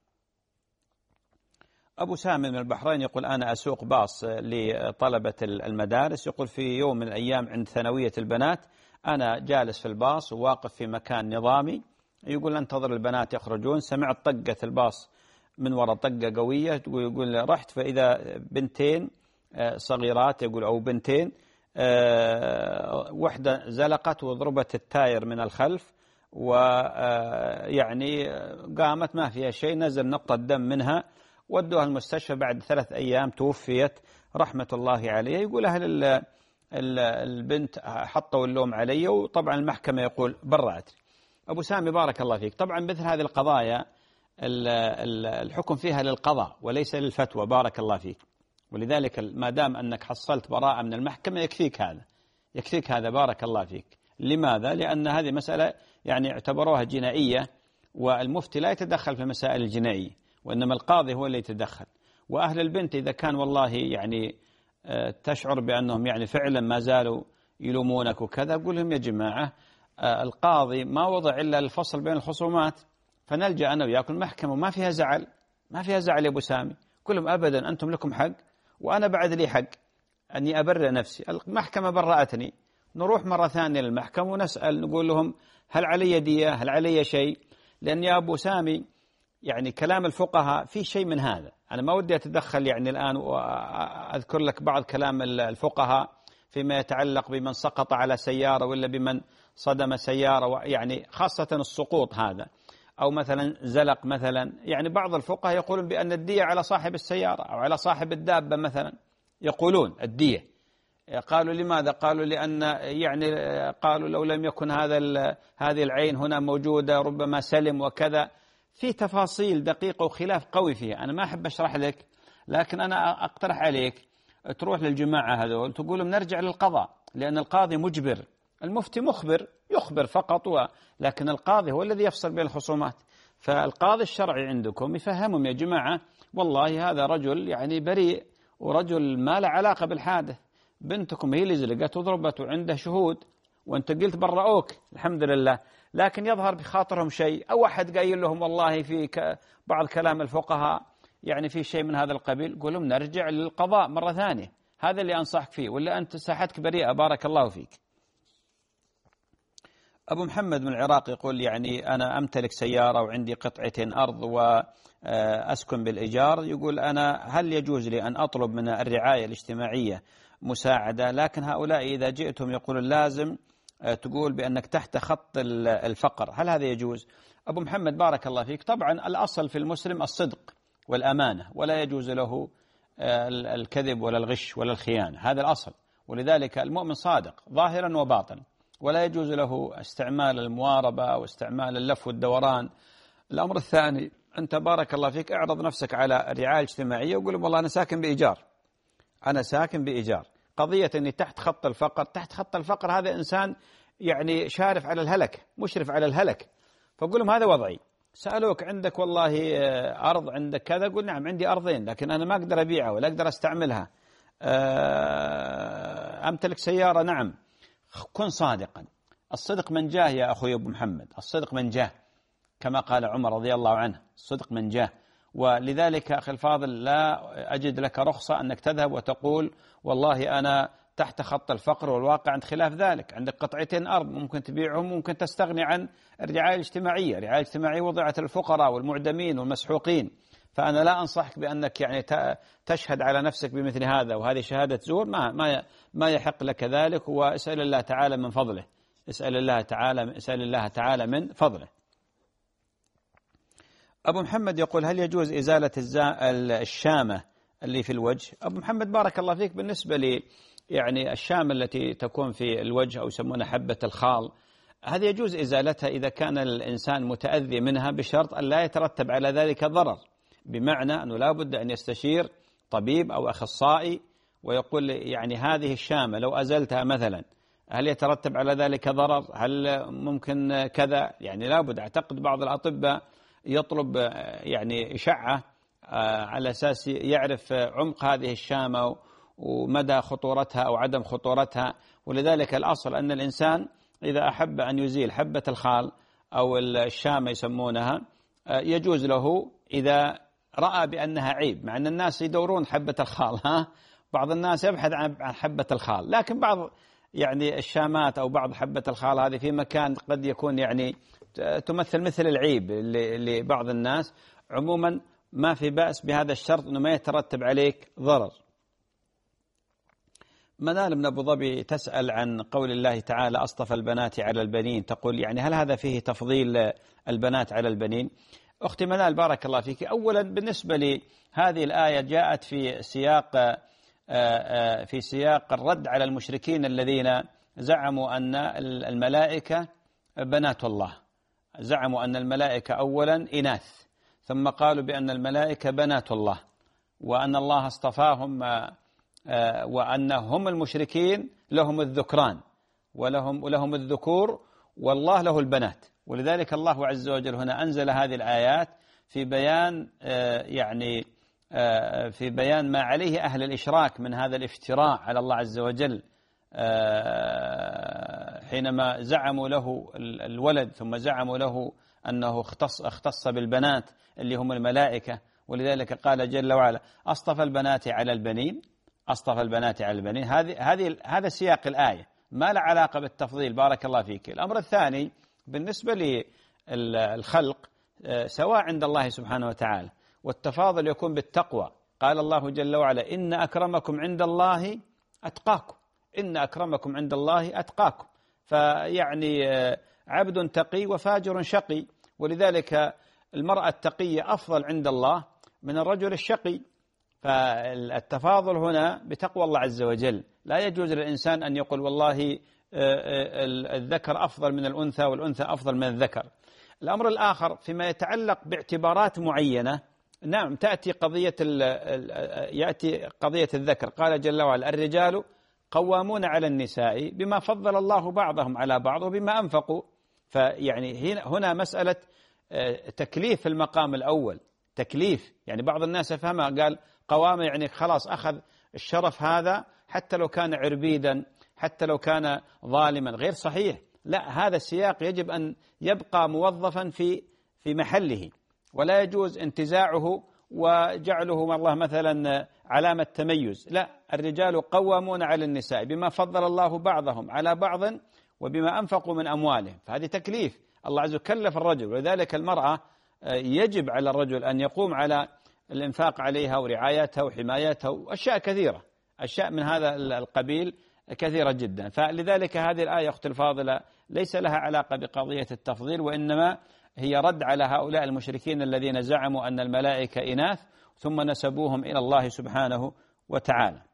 أبو سامي من البحرين يقول أنا أسوق باص لطلبة المدارس، يقول في يوم من الأيام عند ثانوية البنات أنا جالس في الباص وواقف في مكان نظامي، يقول انتظر البنات يخرجون، سمعت طقة الباص من وراء طقة قوية، يقول رحت فإذا بنتين صغيرات، يقول أو بنتين، واحدة زلقت وضربت التاير من الخلف، ويعني قامت ما فيها شيء، نزل نقطة دم منها، ودوها المستشفى، بعد 3 أيام توفيت رحمة الله عليها. يقول أهل البنت حطوا اللوم علي، وطبعا المحكمة يقول برأت. أبو سامي بارك الله فيك، طبعا مثل هذه القضايا الحكم فيها للقضاء وليس للفتوى، بارك الله فيك، ولذلك ما دام أنك حصلت براءة من المحكمة يكفيك هذا بارك الله فيك. لماذا؟ لأن هذه مسألة يعني اعتبروها جنائية، والمفتي لا يتدخل في المسائل الجنائية، وإنما القاضي هو اللي يتدخل. وأهل البنت إذا كان والله يعني تشعر بأنهم يعني فعلا ما زالوا يلومونك وكذا، قول لهم يا جماعة القاضي ما وضع إلا الفصل بين الخصومات، فنلجأ أنا وياكم المحكمة، ما فيها زعل، ما فيها زعل يا أبو سامي. كلهم أبدا أنتم لكم حق وأنا بعد لي حق أني أبرئ نفسي، المحكمة برأتني، نروح مرة ثانية للمحكمة ونسأل، نقول لهم هل علي دية، هل علي شيء؟ لأن يا أبو سامي يعني كلام الفقهاء في شيء من هذا، أنا ما ودي أتدخل يعني الآن وأذكر لك بعض كلام الفقهاء فيما يتعلق بمن سقط على سيارة ولا بمن صدم سيارة، يعني خاصة السقوط هذا، أو مثلا زلق مثلا، يعني بعض الفقهاء يقولون بأن الدية على صاحب السيارة أو على صاحب الدابة مثلا، يقولون الدية. قالوا لماذا؟ قالوا لأن يعني قالوا لو لم يكن هذه العين هنا موجودة ربما سلم وكذا، في تفاصيل دقيقة وخلاف قوي فيها، أنا ما أحب أشرح لك، لكن أنا أقترح عليك تروح للجماعة هذول تقول لهم نرجع للقضاء، لأن القاضي مجبر، المفتي مخبر يخبر فقط، لكن القاضي هو الذي يفصل بين الخصومات. فالقاضي الشرعي عندكم يفهمهم يا جماعة والله هذا رجل يعني بريء ورجل ما له علاقة بالحادث، بنتكم هي اللي زلقت وضربت وعنده شهود، وأنت قلت برؤوك الحمد لله، لكن يظهر بخاطرهم شيء، أو أحد قايل لهم والله في بعض كلام الفقهاء يعني في شيء من هذا القبيل، قول لهم نرجع للقضاء مرة ثانية، هذا اللي أنصحك فيه، ولا أنت ساحتك بريئة بارك الله فيك. أبو محمد من العراق يقول يعني أنا أمتلك سيارة وعندي قطعتين أرض وأسكن بالإيجار، يقول أنا هل يجوز لي أن أطلب من الرعاية الاجتماعية مساعدة، لكن هؤلاء إذا جئتم يقولون لازم تقول بأنك تحت خط الفقر، هل هذا يجوز؟ أبو محمد بارك الله فيك، طبعا الأصل في المسلم الصدق والأمانة، ولا يجوز له الكذب ولا الغش ولا الخيانة، هذا الأصل، ولذلك المؤمن صادق ظاهرا وباطنا، ولا يجوز له استعمال المواربة واستعمال اللف والدوران. الأمر الثاني، أنت بارك الله فيك اعرض نفسك على الرعاية الاجتماعية وقول والله أنا ساكن بإيجار، أنا ساكن بإيجار، قضية أني تحت خط الفقر، تحت خط الفقر هذا إنسان يعني شارف على الهلك، مشرف على الهلك، فقول لهم هذا وضعي. سألوك عندك والله أرض عندك كذا، قل نعم عندي أرضين لكن أنا ما أقدر أبيعها ولا أقدر أستعملها. أمتلك سيارة، نعم. كن صادقا، الصدق منجاه يا أخوي أبو محمد، الصدق منجاه كما قال عمر رضي الله عنه، الصدق منجاه. ولذلك أخي الفاضل لا أجد لك رخصة أنك تذهب وتقول والله أنا تحت خط الفقر، والواقع عند خلاف ذلك، عندك قطعتين أرض ممكن تبيعهم، ممكن تستغني عن الرعاية الاجتماعية. الرعاية الاجتماعية وضعت للفقراء والمعدمين والمسحوقين، فأنا لا أنصحك بأنك يعني تشهد على نفسك بمثل هذا، وهذه شهادة زور، ما يحق لك ذلك، واسأل الله تعالى من فضله، اسأل الله تعالى من فضله. أبو محمد يقول هل يجوز إزالة الشامة اللي في الوجه؟ أبو محمد بارك الله فيك، بالنسبة لي يعني الشامة التي تكون في الوجه أو يسمونها حبة الخال، هذه يجوز إزالتها إذا كان الإنسان متأذي منها بشرط أن لا يترتب على ذلك ضرر، بمعنى أنه لا بد أن يستشير طبيب أو أخصائي ويقول يعني هذه الشامة لو أزلتها مثلا هل يترتب على ذلك ضرر، هل ممكن كذا، يعني لا بد. أعتقد بعض الأطباء يطلب يعني إشعة على أساس يعرف عمق هذه الشامة ومدى خطورتها أو عدم خطورتها. ولذلك الأصل أن الإنسان إذا أحب أن يزيل حبة الخال أو الشامة يسمونها، يجوز له إذا رأى بأنها عيب، مع أن الناس يدورون حبة الخال، بعض الناس يبحث عن حبة الخال، لكن بعض يعني الشامات أو بعض حبة الخال هذه في مكان قد يكون يعني تمثل مثل العيب لبعض الناس. عموما ما في بأس بهذا الشرط أنه ما يترتب عليك ضرر. منال من أبو ظبي تسأل عن قول الله تعالى أصطفى البنات على البنين، تقول يعني هل هذا فيه تفضيل البنات على البنين؟ أختي منال بارك الله فيك، أولا بالنسبة لهذه الآية جاءت في سياق الرد على المشركين الذين زعموا أن الملائكة بنات الله، زعموا أن الملائكة أولا إناث، ثم قالوا بأن الملائكة بنات الله، وأن الله اصطفاهم، وأن هم المشركين لهم الذكران ولهم الذكور والله له البنات. ولذلك الله عز وجل هنا أنزل هذه الآيات في بيان في بيان ما عليه أهل الإشراك من هذا الافتراء على الله عز وجل، حينما زعموا له الولد ثم زعموا له أنه اختص بالبنات اللي هم الملائكة. ولذلك قال جل وعلا أصطفى البنات على البنين، أصطفى البنات على البنين. هذا سياق الآية، ما له علاقة بالتفضيل بارك الله فيك. الأمر الثاني بالنسبة للخلق سواء عند الله سبحانه وتعالى، والتفاضل يكون بالتقوى. قال الله جل وعلا إن أكرمكم عند الله أتقاكم، إن أكرمكم عند الله أتقاكم. فيعني عبد تقي وفاجر شقي، ولذلك المرأة التقية أفضل عند الله من الرجل الشقي. فالتفاضل هنا بتقوى الله عز وجل، لا يجوز للإنسان أن يقول والله الذكر أفضل من الأنثى والأنثى أفضل من الذكر. الأمر الآخر فيما يتعلق باعتبارات معينة، نعم يأتي قضية الذكر. قال جل وعلا الرجال قوامون على النساء بما فضل الله بعضهم على بعض وبما أنفقوا. فيعني هنا مسألة تكليف في المقام الأول، تكليف. يعني بعض الناس يفهمها قال قوامة يعني خلاص أخذ الشرف هذا حتى لو كان عربيدا، حتى لو كان ظالما غير صحيح. لا، هذا السياق يجب أن يبقى موظفا في محله، ولا يجوز انتزاعه وجعله والله مثلا علامة تميز. لا، الرجال قوامون على النساء بما فضل الله بعضهم على بعض وبما أنفقوا من أموالهم، فهذه تكليف الله عز وجل كلف الرجل، ولذلك المرأة يجب على الرجل أن يقوم على الإنفاق عليها ورعايتها وحمايتها وأشياء كثيرة، أشياء من هذا القبيل كثيرة جدا. فلذلك هذه الآية أختي الفاضلة ليس لها علاقة بقضية التفضيل، وإنما هي رد على هؤلاء المشركين الذين زعموا أن الملائكة إناث ثم نسبوهم إلى الله سبحانه وتعالى.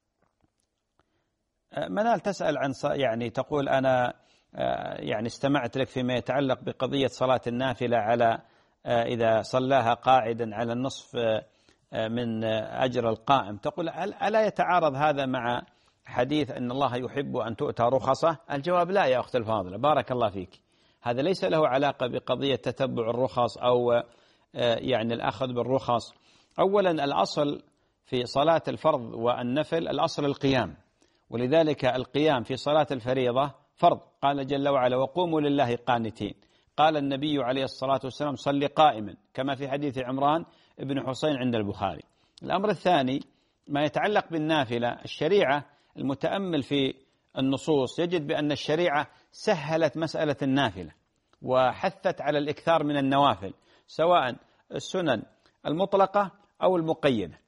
منال تسأل عن يعني تقول أنا يعني استمعت لك فيما يتعلق بقضية صلاة النافلة على إذا صلاها قاعدا على النصف من أجر القائم، تقول ألا يتعارض هذا مع حديث أن الله يحب أن تؤتى رخصه؟ الجواب لا يا أخت الفاضلة، بارك الله فيك، هذا ليس له علاقة بقضية تتبع الرخص أو يعني الأخذ بالرخص. أولا الأصل في صلاة الفرض والنفل الأصل القيام، ولذلك القيام في صلاة الفريضة فرض، قال جل وعلا وقوموا لله قانتين. قال النبي عليه الصلاة والسلام صل قائما، كما في حديث عمران بن حسين عند البخاري. الأمر الثاني ما يتعلق بالنافلة، الشريعة المتأمل في النصوص يجد بأن الشريعة سهلت مسألة النافلة وحثت على الإكثار من النوافل، سواء السنن المطلقة أو المقيدة،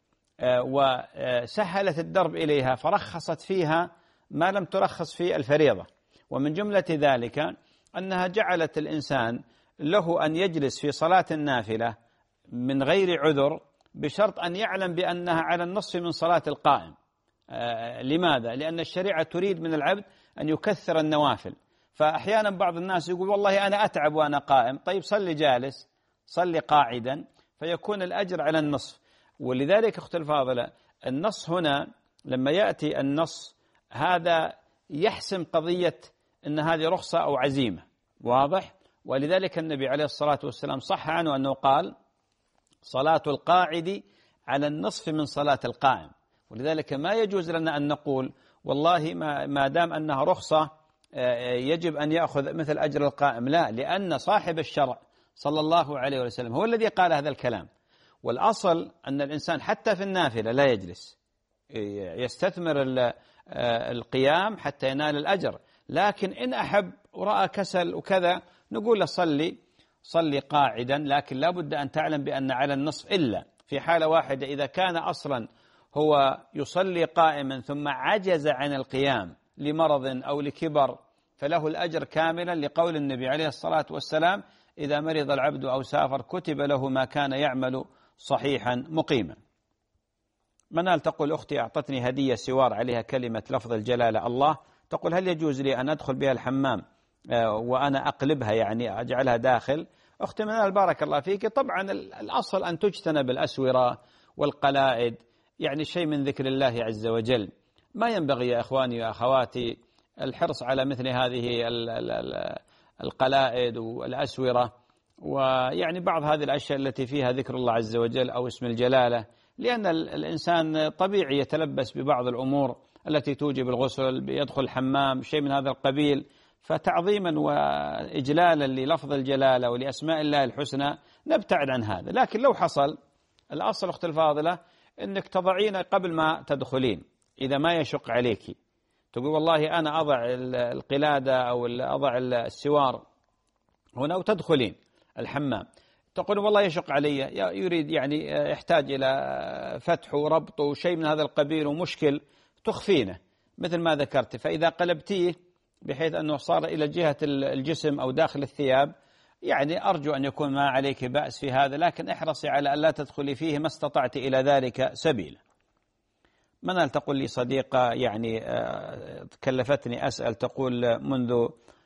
وسهلت الدرب إليها، فرخصت فيها ما لم ترخص في الفريضة. ومن جملة ذلك أنها جعلت الإنسان له أن يجلس في صلاة النافلة من غير عذر بشرط أن يعلم بأنها على النصف من صلاة القائم. لماذا؟ لأن الشريعة تريد من العبد أن يكثر النوافل، فأحيانا بعض الناس يقول والله أنا أتعب وأنا قائم، طيب صلي جالس، صلي قاعدا، فيكون الأجر على النصف. ولذلك أخت الفاضلة النص هنا لما يأتي النص هذا يحسم قضية أن هذه رخصة أو عزيمة، واضح؟ ولذلك النبي عليه الصلاة والسلام صح عنه أنه قال صلاة القاعد على النصف من صلاة القائم. ولذلك ما يجوز لنا أن نقول والله ما دام أنها رخصة يجب أن يأخذ مثل أجر القائم، لا، لأن صاحب الشرع صلى الله عليه وسلم هو الذي قال هذا الكلام. والأصل أن الإنسان حتى في النافلة لا يجلس، يستثمر القيام حتى ينال الأجر، لكن إن أحب ورأى كسل وكذا نقول له صلي قاعدا، لكن لا بد أن تعلم بأن على النصف إلا في حالة واحدة، إذا كان أصلا هو يصلي قائما ثم عجز عن القيام لمرض أو لكبر فله الأجر كاملا، لقول النبي عليه الصلاة والسلام إذا مرض العبد أو سافر كتب له ما كان يعمل صحيحا مقيما. منال تقول أختي أعطتني هدية سوار عليها كلمة لفظ الجلالة الله، تقول هل يجوز لي أن أدخل بها الحمام وأنا أقلبها يعني أجعلها داخل؟ أختي منال بارك الله فيك، طبعا الأصل أن تجتنب الأسورة والقلائد، يعني شيء من ذكر الله عز وجل. ما ينبغي يا أخواني وأخواتي الحرص على مثل هذه القلائد والأسورة، ويعني بعض هذه الأشياء التي فيها ذكر الله عز وجل أو اسم الجلالة، لأن الإنسان طبيعي يتلبس ببعض الأمور التي توجب الغسل، يدخل الحمام، شيء من هذا القبيل، فتعظيما وإجلالا للفظ الجلالة ولأسماء الله الحسنى نبتعد عن هذا. لكن لو حصل الأصل أخت الفاضلة أنك تضعين قبل ما تدخلين، إذا ما يشق عليك تقول والله أنا أضع القلادة أو أضع السوار هنا وتدخلين الحمام، تقول والله يشق علي، يريد يعني يحتاج إلى فتح وربط وشيء من هذا القبيل ومشكل، تخفينه مثل ما ذكرت. فإذا قلبتيه بحيث أنه صار إلى جهة الجسم أو داخل الثياب، يعني أرجو أن يكون ما عليك بأس في هذا، لكن احرصي على أن لا تدخلي فيه ما استطعت إلى ذلك سبيلا. منال تقول لي صديقة يعني كلفتني أسأل، تقول منذ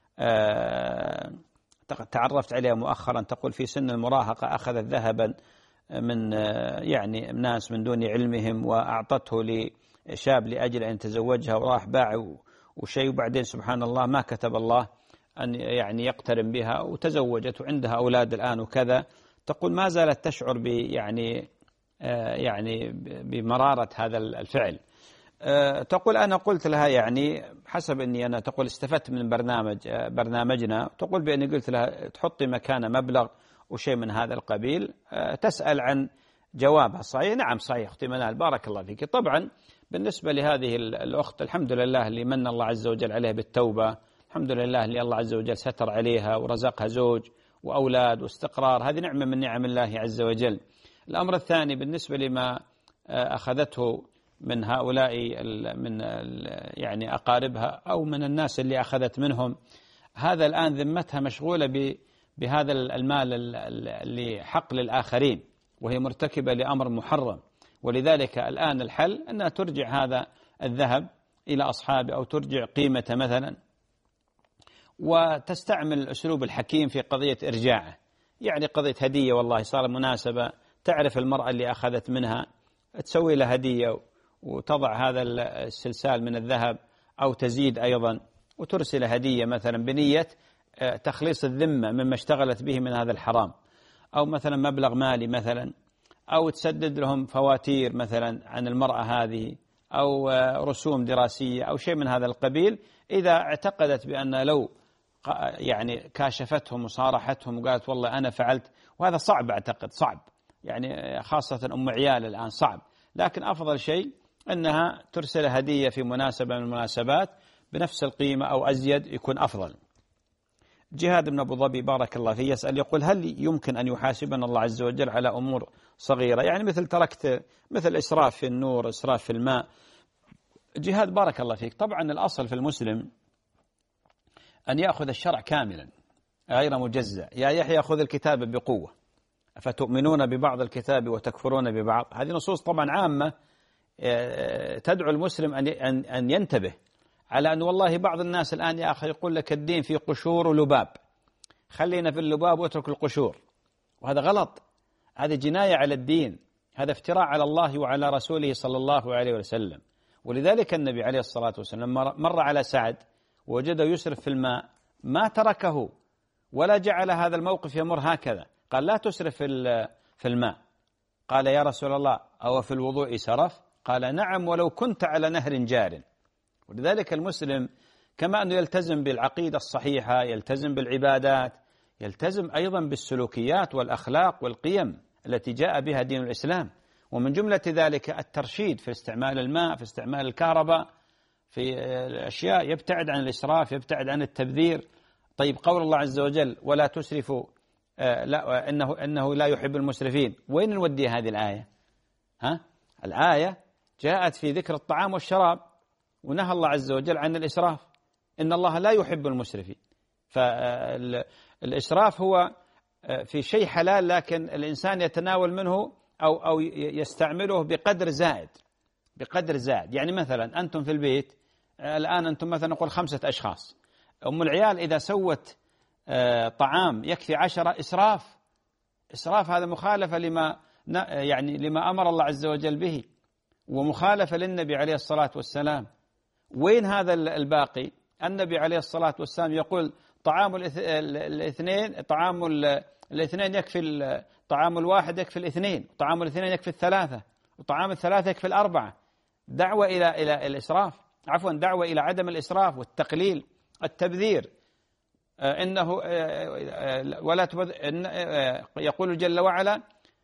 تعرفت عليها مؤخرا، تقول في سن المراهقة أخذت ذهبا من يعني ناس من دون علمهم وأعطته لشاب لأجل أن يتزوجها، وراح باع وشيء، وبعدين سبحان الله ما كتب الله أن يعني يقترن بها وتزوجت وعندها أولاد الآن وكذا. تقول ما زالت تشعر يعني بمرارة هذا الفعل. تقول أنا قلت لها يعني حسب أني أنا تقول استفدت من برنامجنا، تقول بأني قلت لها تحطي مكانه مبلغ وشيء من هذا القبيل، تسأل عن جوابها. صحيح؟ نعم صحيح أختي منال، بارك الله فيك. طبعا بالنسبة لهذه الأخت الحمد لله اللي من الله عز وجل عليها بالتوبة، الحمد لله اللي الله عز وجل ستر عليها ورزقها زوج وأولاد واستقرار، هذه نعمة من نعم الله عز وجل. الأمر الثاني بالنسبة لما أخذته من هؤلاء من يعني أقاربها أو من الناس اللي أخذت منهم، هذا الآن ذمتها مشغولة بهذا المال اللي حق للآخرين، وهي مرتكبة لأمر محرم. ولذلك الآن الحل أنها ترجع هذا الذهب إلى أصحابه أو ترجع قيمته مثلا، وتستعمل الأسلوب الحكيم في قضية إرجاعه. يعني قضية هدية، والله صار مناسبة، تعرف المرأة اللي أخذت منها تسوي لها هدية وتضع هذا السلسال من الذهب أو تزيد أيضا وترسل هدية مثلا بنية تخليص الذمة مما اشتغلت به من هذا الحرام، أو مثلا مبلغ مالي مثلا، أو تسدد لهم فواتير مثلا عن المرأة هذه، أو رسوم دراسية أو شيء من هذا القبيل، إذا اعتقدت بأن لو يعني كاشفتهم وصارحتهم وقالت والله أنا فعلت، وهذا صعب أعتقد صعب، يعني خاصة أم عيال الآن صعب، لكن أفضل شيء أنها ترسل هدية في مناسبة من المناسبات بنفس القيمة أو أزيد يكون أفضل. جهاد بن أبو ظبي بارك الله فيه يسأل يقول هل يمكن أن يحاسبنا الله عز وجل على أمور صغيرة، يعني مثل تركت مثل إسراف في النور، إسراف في الماء؟ جهاد بارك الله فيك، طبعا الأصل في المسلم أن يأخذ الشرع كاملا غير مجزأ. يا يحيى خذ الكتاب بقوة، أفتؤمنون ببعض الكتاب وتكفرون ببعض. هذه نصوص طبعا عامة تدعو المسلم أن ينتبه على أن والله بعض الناس الآن يا أخي يقول لك الدين في قشور ولباب، خلينا في اللباب واترك القشور، وهذا غلط، هذا جناية على الدين، هذا افتراء على الله وعلى رسوله صلى الله عليه وسلم. ولذلك النبي عليه الصلاة والسلام مر على سعد ووجده يسرف في الماء ما تركه ولا جعل هذا الموقف يمر هكذا، قال لا تسرف في الماء. قال يا رسول الله أو في الوضوء سرف؟ قال نعم ولو كنت على نهر جار. ولذلك المسلم كما أنه يلتزم بالعقيدة الصحيحة، يلتزم بالعبادات، يلتزم أيضا بالسلوكيات والأخلاق والقيم التي جاء بها دين الإسلام، ومن جملة ذلك الترشيد في استعمال الماء، في استعمال الكهرباء، في الأشياء، يبتعد عن الإسراف، يبتعد عن التبذير. طيب قول الله عز وجل ولا تسرفوا لا إنه لا يحب المسرفين، وين نودي هذه الآية؟ الآية جاءت في ذكر الطعام والشراب، ونهى الله عز وجل عن الإسراف، إن الله لا يحب المسرفين. فالإسراف هو في شيء حلال لكن الإنسان يتناول منه أو يستعمله بقدر زائد، بقدر زائد. يعني مثلا أنتم في البيت الآن أنتم مثلا نقول 5 أشخاص، أم العيال إذا سوت طعام يكفي 10، إسراف هذا مخالفة لما أمر الله عز وجل به، ومخالفة للنبي عليه الصلاة والسلام. وين هذا الباقي؟ النبي عليه الصلاة والسلام يقول طعام الاثنين يكفي، طعام الواحد يكفي الاثنين، طعام الاثنين يكفي الثلاثة، وطعام الثلاثة يكفي الأربعة. دعوة إلى الإسراف، عفوا دعوة إلى عدم الإسراف والتقليل، التبذير. إنه ولا يقول جل وعلا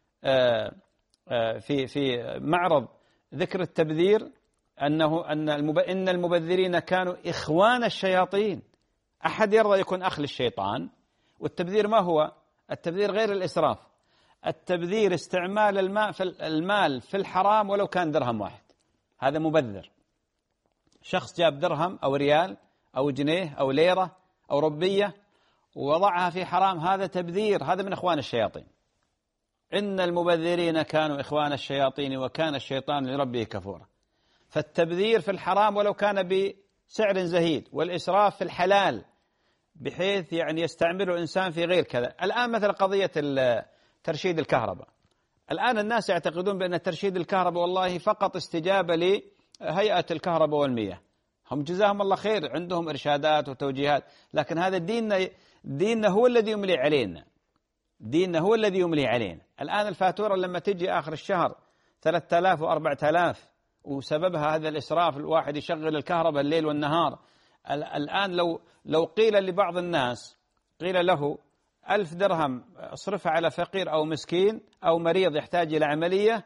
في معرض ذكر التبذير إن المبذرين كانوا إخوان الشياطين. أحد يرضى يكون أخ للشيطان؟ والتبذير ما هو؟ التبذير غير الإسراف، التبذير استعمال المال في الحرام ولو كان درهم واحد، هذا مبذر. شخص جاب درهم أو ريال أو جنيه أو ليرة أو ربية ووضعها في حرام، هذا تبذير، هذا من إخوان الشياطين. إن المبذرين كانوا إخوان الشياطين وكان الشيطان لربه كفورا. فالتبذير في الحرام ولو كان بسعر زهيد، والإسراف في الحلال بحيث يعني يستعمله الإنسان في غير كذا. الآن مثل قضية ترشيد الكهرباء، الآن الناس يعتقدون بأن ترشيد الكهرباء والله فقط استجابة لهيئة الكهرباء والمياه، هم جزاهم الله خير عندهم إرشادات وتوجيهات، لكن هذا ديننا هو الذي يملي علينا، ديننا هو الذي يملي علينا. الآن الفاتورة لما تجي آخر الشهر 3000 و4000 وسببها هذا الإسراف، الواحد يشغل الكهرباء الليل والنهار. الآن لو قيل لبعض الناس، قيل له 1000 درهم اصرفها على فقير أو مسكين أو مريض يحتاج إلى عملية،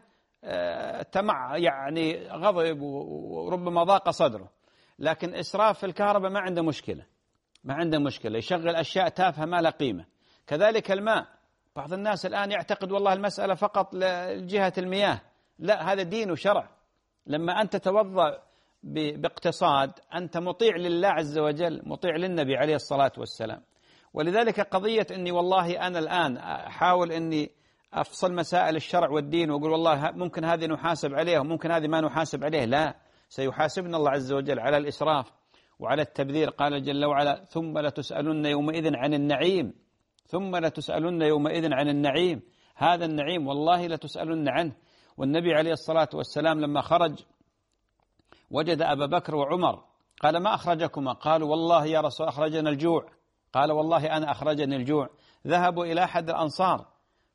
يعني غضب وربما ضاق صدره. لكن إسراف في الكهرباء ما عنده مشكلة، ما عنده مشكلة، يشغل أشياء تافهة ما لها قيمة. كذلك الماء، بعض الناس الآن يعتقد والله المسألة فقط لجهة المياه، لا، هذا دين وشرع. لما أنت تتوضأ باقتصاد أنت مطيع لله عز وجل، مطيع للنبي عليه الصلاة والسلام. ولذلك قضية أني والله أنا الآن أحاول أني أفصل مسائل الشرع والدين وأقول والله ممكن هذه نحاسب عليها وممكن هذه ما نحاسب عليه، لا، سيحاسبنا الله عز وجل على الإسراف وعلى التبذير. قال جل وعلا: ثم لتسألن يومئذ عن النعيم، ثم لتسألن يومئذ عن النعيم. هذا النعيم والله لتسألن عنه. والنبي عليه الصلاة والسلام لما خرج وجد أبا بكر وعمر، قال: ما أخرجكما؟ قالوا: والله يا رسول أخرجنا الجوع. قال: والله أنا أخرجني الجوع. ذهبوا إلى أحد الأنصار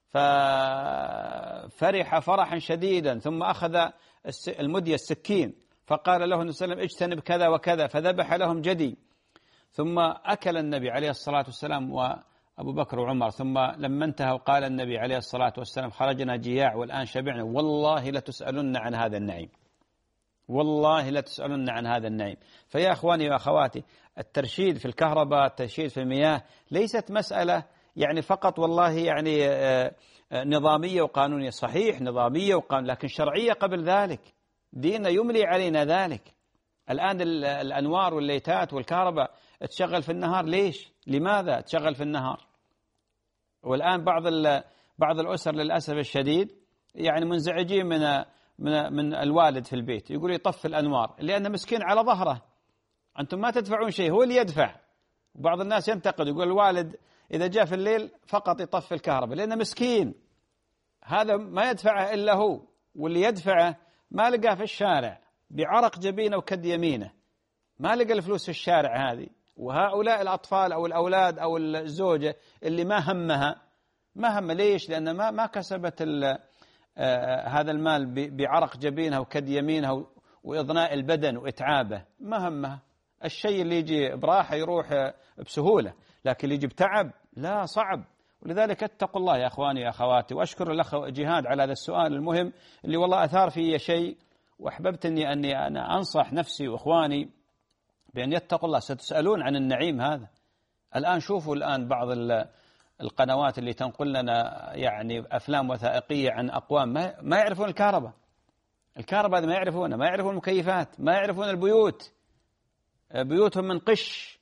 ففرح فرحا شديدا، ثم أخذ المدية السكين فقال له النبي صلى الله عليه وسلم: اجتنب كذا وكذا، فذبح لهم جدي. ثم أكل النبي عليه الصلاة والسلام وأبو بكر وعمر. ثم لما انتهوا قال النبي عليه الصلاة والسلام: خرجنا جياع والآن شبعنا، والله لتسألن عن هذا النعيم، والله لتسألن عن هذا النعيم. فيا أخواني وأخواتي، الترشيد في الكهرباء، الترشيد في المياه ليست مسألة يعني فقط والله يعني نظامية وقانونية. صحيح نظامية وقانونية، لكن شرعية قبل ذلك. ديننا يملي علينا ذلك. الآن الأنوار والليتات والكهرباء تشغل في النهار، ليش؟ لماذا تشغل في النهار؟ والآن بعض الأسر للأسف الشديد يعني منزعجين من الوالد في البيت، يقول يطفي الأنوار لأنه مسكين على ظهره، أنتم ما تدفعون شيء، هو اللي يدفع. بعض الناس ينتقد يقول الوالد إذا جاء في الليل فقط يطفي الكهرباء لأنه مسكين، هذا ما يدفعه إلا هو، واللي يدفعه ما لقاه في الشارع بعرق جبينه وكد يمينه، ما لقى الفلوس في الشارع هذه. وهؤلاء الأطفال أو الأولاد أو الزوجة اللي ما همها ليش؟ لأن ما كسبت هذا المال بعرق جبينها وكد يمينها وإضناء البدن وإتعابه، ما همها. الشيء اللي يجي براحة يروح بسهولة، لكن اللي يجي بتعب لا، صعب. ولذلك اتقوا الله يا أخواني يا أخواتي. وأشكر الأخ جهاد على هذا السؤال المهم اللي والله أثار في شيء، وأحببت أني أنا أنصح نفسي وإخواني بأن يتقوا الله. ستسألون عن النعيم هذا. الآن شوفوا الآن بعض القنوات اللي تنقل لنا يعني أفلام وثائقية عن أقوام ما يعرفون الكهرباء هذا ما يعرفونه، ما يعرفون المكيفات، ما يعرفون البيوت، بيوتهم من قش.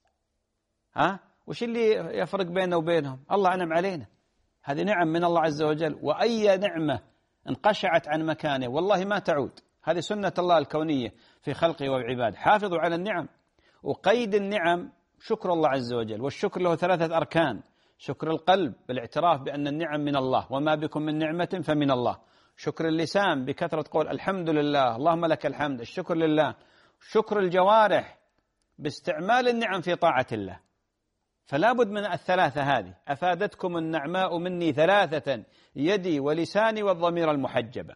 وش اللي يفرق بيننا وبينهم؟ الله أنعم علينا، هذه نعم من الله عز وجل، وأي نعمة انقشعت عن مكانه والله ما تعود. هذه سنة الله الكونية في خلقه وعباده. حافظوا على النعم، وقيد النعم شكر الله عز وجل. والشكر له 3 أركان: شكر القلب بالاعتراف بأن النعم من الله، وما بكم من نعمة فمن الله. شكر اللسان بكثرة قول الحمد لله، اللهم لك الحمد، الشكر لله. شكر الجوارح باستعمال النعم في طاعة الله. فلا بد من الثلاثة هذه. أفادتكم النعماء مني 3: يدي ولساني والضمير المحجبة.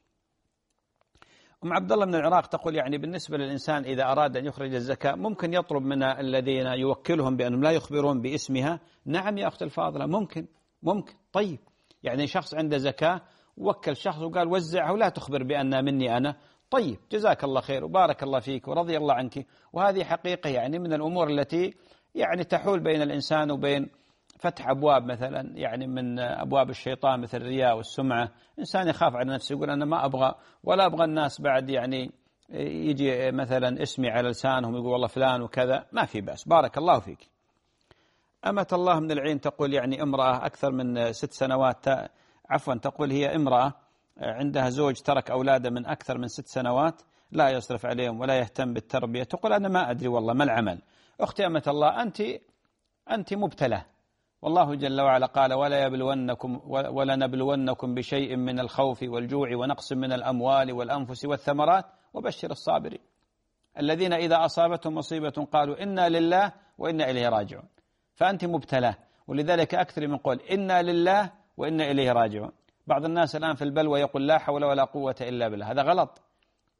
عبد الله من العراق تقول يعني بالنسبة للإنسان إذا أراد أن يخرج الزكاة ممكن يطلب من الذين يوكلهم بأنهم لا يخبرون باسمها. نعم يا أخت الفاضلة، ممكن. طيب يعني شخص عنده زكاة وكل شخص وقال وزعه ولا تخبر بأنها مني أنا، طيب جزاك الله خير وبارك الله فيك ورضي الله عنك. وهذه حقيقة يعني من الأمور التي يعني تحول بين الإنسان وبين فتح أبواب مثلا يعني من أبواب الشيطان مثل الرياء والسمعة. إنسان يخاف على نفسه يقول أنا ما أبغى ولا أبغى الناس بعد يعني يجي مثلا اسمي على لسانهم يقول والله فلان وكذا، ما في بأس، بارك الله فيك. أمة الله من العين تقول يعني امرأة أكثر من 6 سنوات، تقول هي امرأة عندها زوج ترك أولاده من أكثر من 6 سنوات، لا يصرف عليهم ولا يهتم بالتربية. تقول أنا ما أدري والله ما العمل. أختي أمة الله، أنت مبتلى، والله جل وعلا قال ولنبلونكم بشيء من الخوف والجوع ونقص من الأموال والأنفس والثمرات وبشر الصابرين الذين إذا أصابتهم مصيبة قالوا إنا لله وإنا إليه راجعون. فأنت مبتلى، ولذلك أكثر من قول إنا لله وإنا إليه راجعون. بعض الناس الآن في البلوى يقول لا حول ولا قوة إلا بالله، هذا غلط.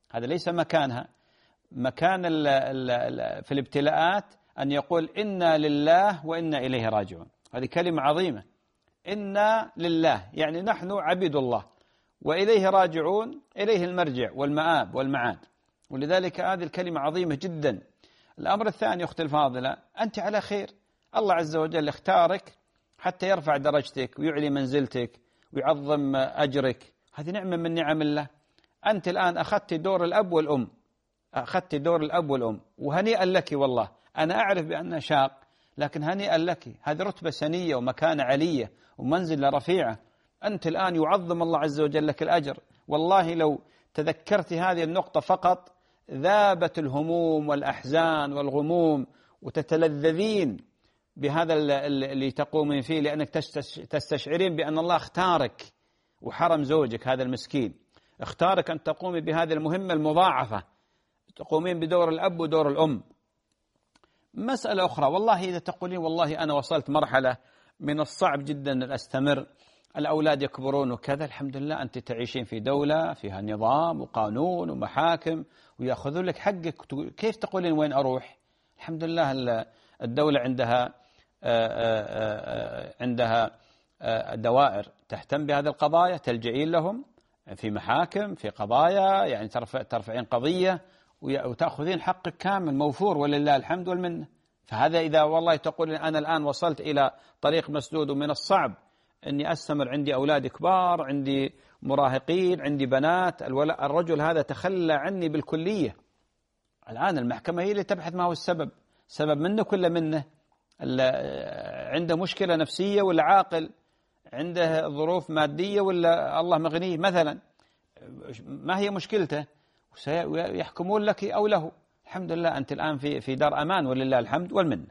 هذا ليس مكانها. مكان في الابتلاءات أن يقول إنا لله وإنا إليه راجعون. هذه كلمة عظيمة. إنا لله يعني نحن عبيد الله، وإليه راجعون، إليه المرجع والمآب والمعاد. ولذلك هذه الكلمة عظيمة جدا. الأمر الثاني أختي الفاضلة، أنت على خير. الله عز وجل اختارك حتى يرفع درجتك ويعلي منزلتك ويعظم أجرك. هذه نعمة من نعم الله. أنت الآن أخذت دور الأب والأم، أخذت دور الأب والأم، وهنيئا لك والله. أنا أعرف بأنها شاق، لكن هنيئا لك. هذه رتبة سنية ومكانة علية ومنزلة رفيعة. أنت الآن يعظم الله عز وجل لك الأجر. والله لو تذكرت هذه النقطة فقط ذابت الهموم والأحزان والغموم، وتتلذذين بهذا اللي تقومين فيه، لأنك تستشعرين بأن الله اختارك وحرم زوجك هذا المسكين، اختارك أن تقومي بهذه المهمة المضاعفة، تقومين بدور الأب ودور الأم. مسألة أخرى، والله إذا تقولين والله أنا وصلت مرحلة من الصعب جدا أن أستمر، الأولاد يكبرون وكذا، الحمد لله أنت تعيشين في دولة فيها نظام وقانون ومحاكم ويأخذون لك حقك. كيف تقولين وين أروح؟ الحمد لله الدولة عندها دوائر تهتم بهذه القضايا، تلجئين لهم في محاكم في قضايا، يعني ترفعين قضية وتأخذين حقك كامل موفور ولله الحمد والمنة. فهذا إذا والله تقول أنا الآن وصلت إلى طريق مسدود ومن الصعب أني أستمر، عندي أولاد كبار، عندي مراهقين، عندي بنات، الرجل هذا تخلى عني بالكلية. الآن المحكمة هي اللي تبحث ما هو السبب، سبب منك ولا منه، عنده مشكلة نفسية ولا عاقل، عنده ظروف مادية ولا الله مغنيه مثلا، ما هي مشكلته، ويحكمون لك أو له. الحمد لله أنت الآن في دار أمان ولله الحمد والمنة.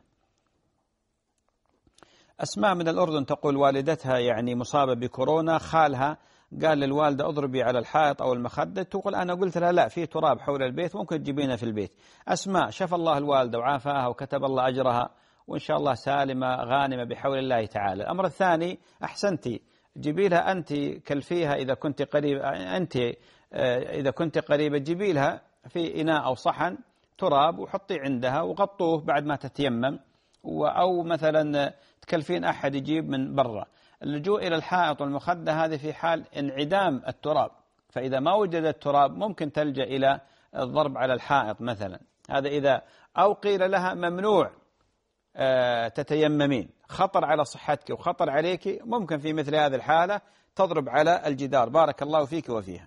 أسماء من الأردن تقول والدتها يعني مصابة بكورونا، خالها قال للوالدة اضربي على الحائط أو المخدة، تقول أنا قلت لها لا، في تراب حول البيت ممكن تجيبينها في البيت. أسماء شفى الله الوالدة وعافاها وكتب الله أجرها، وإن شاء الله سالمة غانمة بحول الله تعالى. الأمر الثاني، أحسنتي، جيبي لها أنت، كلفيها إذا كنت قريبة، أنت إذا كنت قريبة جيبي لها في إناء أو صحن تراب وحطي عندها وغطوه بعد ما تتيمم، أو مثلا تكلفين أحد يجيب من برا. اللجوء إلى الحائط والمخدة هذه في حال انعدام التراب، فإذا ما وجد التراب ممكن تلجأ إلى الضرب على الحائط مثلا. هذا إذا أو قيل لها ممنوع تتيممين، خطر على صحتك وخطر عليك، ممكن في مثل هذه الحالة تضرب على الجدار. بارك الله فيك وفيها.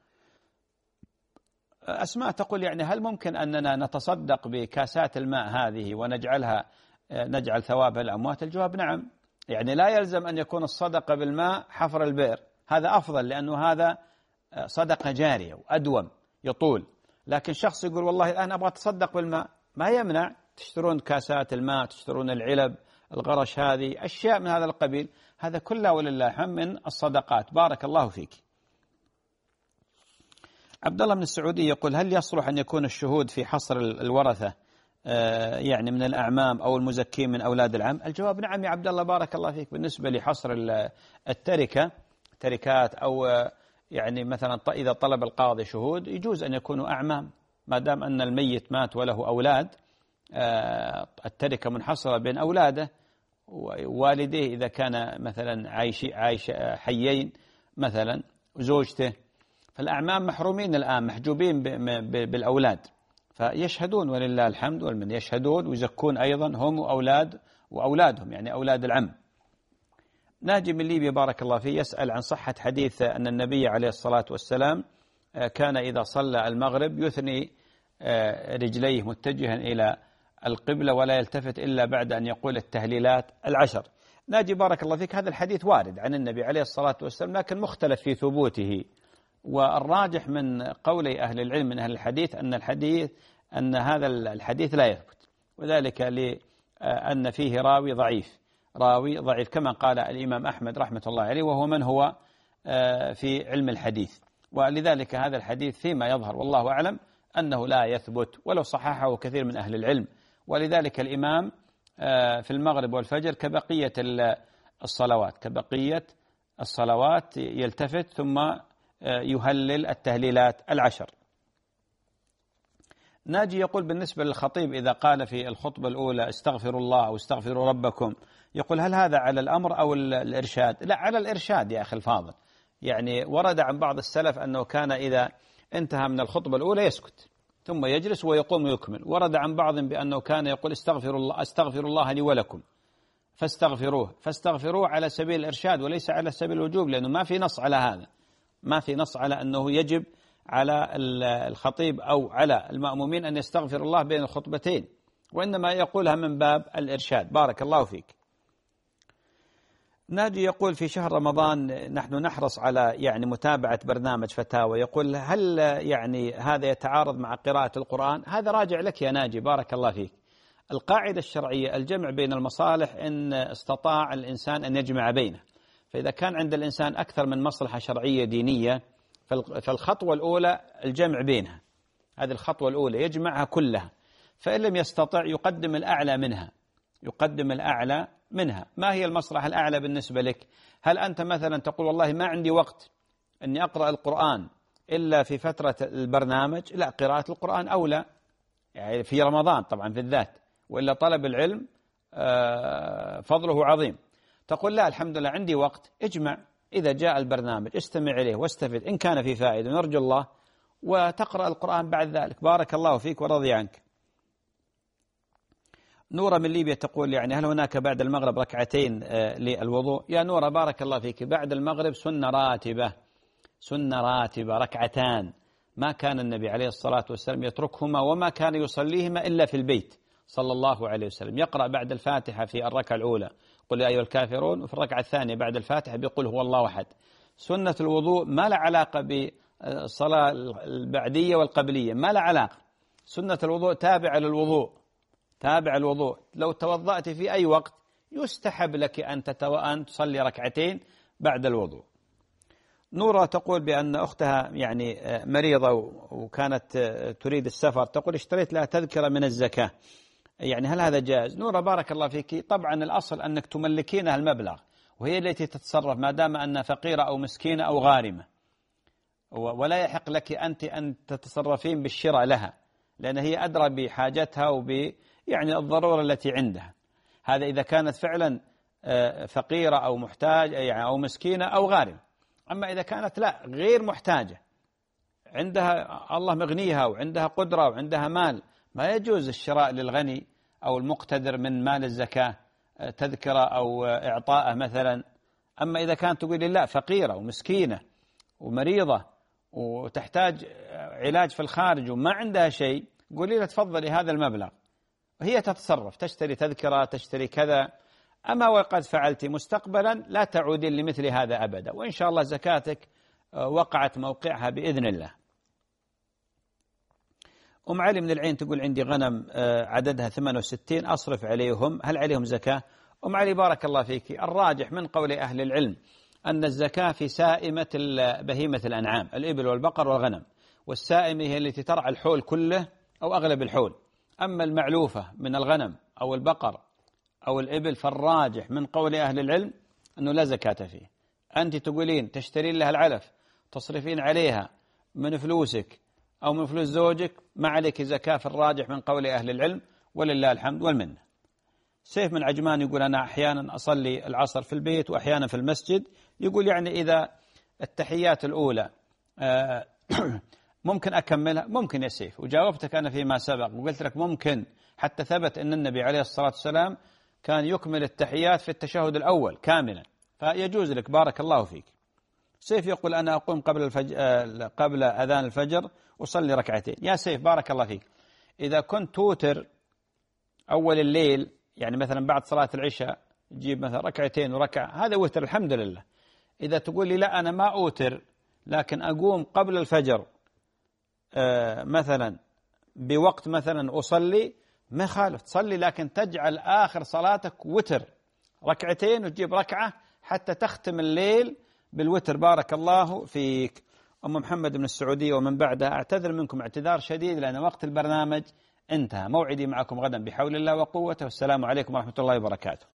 أسماء تقول يعني هل ممكن أننا نتصدق بكاسات الماء هذه ونجعلها نجعل ثوابها الأموات؟ الجواب نعم. يعني لا يلزم أن يكون الصدقة بالماء حفر البئر، هذا أفضل لأنه هذا صدقة جارية وأدوم يطول. لكن شخص يقول والله الآن أبغى أتصدق بالماء، ما يمنع، تشترون كاسات الماء، تشترون العلب، الغرش، هذه أشياء من هذا القبيل، هذا كله ولله الحمد من الصدقات. بارك الله فيك. عبد الله من السعودية يقول هل يصلح أن يكون الشهود في حصر الورثة يعني من الأعمام أو المزكين من أولاد العم؟ الجواب نعم يا عبد الله، بارك الله فيك. بالنسبة لحصر التركة، تركات أو يعني مثلا إذا طلب القاضي شهود يجوز أن يكونوا أعمام، ما دام أن الميت مات وله أولاد، التركة منحصرة بين أولاده ووالديه إذا كان مثلا عايش حيين مثلا وزوجته، فالأعمام محرومين الآن، محجوبين بالأولاد، فيشهدون ولله الحمد والمن، يشهدون ويزكون أيضا هم وأولادهم يعني أولاد العم. ناجي من ليبيا بارك الله فيه يسأل عن صحة حديث أن النبي عليه الصلاة والسلام كان إذا صلى المغرب يثني رجليه متجها إلى القبلة ولا يلتفت إلا بعد أن يقول التهليلات 10. ناجي بارك الله فيك، هذا الحديث وارد عن النبي عليه الصلاة والسلام لكن مختلف في ثبوته، والراجح من قولي أهل العلم من أهل الحديث أن هذا الحديث لا يثبت، وذلك لأن فيه راوي ضعيف كما قال الإمام أحمد رحمة الله عليه، وهو من هو في علم الحديث، ولذلك هذا الحديث فيما يظهر والله أعلم أنه لا يثبت ولو صححه كثير من أهل العلم. ولذلك الإمام في المغرب والفجر كبقية الصلوات يلتفت ثم يهلل التهليلات 10. ناجي يقول بالنسبة للخطيب إذا قال في الخطبة الأولى استغفروا الله أو استغفروا ربكم، يقول هل هذا على الأمر أو الإرشاد؟ لا، على الإرشاد يا أخي الفاضل. يعني ورد عن بعض السلف أنه كان إذا انتهى من الخطبة الأولى يسكت ثم يجلس ويقوم ويكمل. ورد عن بعض بأنه كان يقول استغفر الله لي ولكم فاستغفروه على سبيل الإرشاد وليس على سبيل الوجوب، لأنه ما في نص على هذا، ما في نص على أنه يجب على الخطيب أو على المأمومين أن يستغفر الله بين الخطبتين، وإنما يقولها من باب الإرشاد. بارك الله فيك. ناجي يقول في شهر رمضان نحن نحرص على يعني متابعة برنامج فتاوى، يقول هل يعني هذا يتعارض مع قراءة القرآن؟ هذا راجع لك يا ناجي، بارك الله فيك. القاعدة الشرعية الجمع بين المصالح إن استطاع الإنسان أن يجمع بينه، فإذا كان عند الإنسان أكثر من مصلحة شرعية دينية فالخطوة الأولى الجمع بينها، هذه الخطوة الأولى يجمعها كلها، فإن لم يستطع يقدم الأعلى منها. ما هي المصلحة الأعلى بالنسبة لك؟ هل أنت مثلا تقول والله ما عندي وقت أني أقرأ القرآن إلا في فترة البرنامج؟ لا، قراءة القرآن أولى، يعني في رمضان طبعا في الذات، وإلا طلب العلم فضله عظيم. تقول لا الحمد لله عندي وقت، اجمع، إذا جاء البرنامج استمع إليه واستفد إن كان في فائدة ونرجو الله، وتقرأ القرآن بعد ذلك. بارك الله فيك ورضي عنك. نورة من ليبيا تقول يعني هل هناك بعد المغرب ركعتين للوضوء؟ يا نورة بارك الله فيك، بعد المغرب سنة راتبة ركعتان، ما كان النبي عليه الصلاة والسلام يتركهما وما كان يصليهما إلا في البيت صلى الله عليه وسلم. يقرأ بعد الفاتحة في الركعة الأولى قل يا أيها الكافرون، وفي الركعة الثانية بعد الفاتحة بيقول هو الله أحد. سنة الوضوء ما له علاقة بالصلاة البعدية والقبلية، ما له علاقة. سنة الوضوء تابع الوضوء، لو توضأت في أي وقت يستحب لك أن تصلي ركعتين بعد الوضوء. نورة تقول بأن أختها يعني مريضة وكانت تريد السفر، تقول اشتريت لها تذكرة من الزكاة، يعني هل هذا جائز؟ نورة بارك الله فيك، طبعا الأصل أنك تملكينها المبلغ وهي التي تتصرف ما دام أنها فقيرة أو مسكينة أو غارمة، ولا يحق لك أنت أن تتصرفين بالشراء لها، لأن هي أدرى بحاجتها يعني الضرورة التي عندها. هذا إذا كانت فعلا فقيرة أو محتاج يعني أو مسكينة أو غارمة. أما إذا كانت لا غير محتاجة، عندها الله مغنيها وعندها قدرة وعندها مال، ما يجوز الشراء للغني أو المقتدر من مال الزكاة تذكرة أو إعطاءه مثلا. أما إذا كانت تقول لي لا فقيرة ومسكينة ومريضة وتحتاج علاج في الخارج وما عندها شيء، قولي لها تفضلي هذا المبلغ، هي تتصرف، تشتري تذكرة، تشتري كذا. أما وقد فعلت مستقبلا لا تعودين لمثل هذا أبدا، وإن شاء الله زكاتك وقعت موقعها بإذن الله. أم علي من العين تقول عندي غنم عددها 68 أصرف عليهم، هل عليهم زكاة؟ أم علي بارك الله فيك، الراجح من قول أهل العلم أن الزكاة في سائمة بهيمة الأنعام، الإبل والبقر والغنم، والسائمة هي التي ترعى الحول كله أو أغلب الحول. أما المعلوفة من الغنم أو البقر أو الإبل فالراجح من قول أهل العلم أنه لا زكاة فيه. أنت تقولين تشترين لها العلف تصرفين عليها من فلوسك أو من فلوس زوجك، ما عليك زكاة في الراجح من قول أهل العلم، ولله الحمد والمنة. سيف من عجمان يقول أنا أحيانا أصلي العصر في البيت وأحيانا في المسجد، يقول يعني إذا التحيات الأولى ممكن أكملها؟ ممكن يا سيف، وجاوبتك أنا فيما سبق وقلت لك ممكن، حتى ثبت أن النبي عليه الصلاة والسلام كان يكمل التحيات في التشهد الأول كاملا، فيجوز لك. بارك الله فيك. سيف يقول أنا أقوم قبل أذان الفجر أصلي ركعتين. يا سيف بارك الله فيك، إذا كنت توتر أول الليل يعني مثلا بعد صلاة العشاء تجيب مثلا ركعتين وركعة، هذا وتر الحمد لله. إذا تقول لي لا أنا ما أوتر لكن أقوم قبل الفجر مثلا بوقت مثلا أصلي، ما خالف تصلي، لكن تجعل آخر صلاتك وتر ركعتين وتجيب ركعة حتى تختم الليل بالوتر. بارك الله فيك. أم محمد من السعودية ومن بعدها، أعتذر منكم اعتذار شديد لأن وقت البرنامج انتهى. موعدي معكم غدا بحول الله وقوته، والسلام عليكم ورحمة الله وبركاته.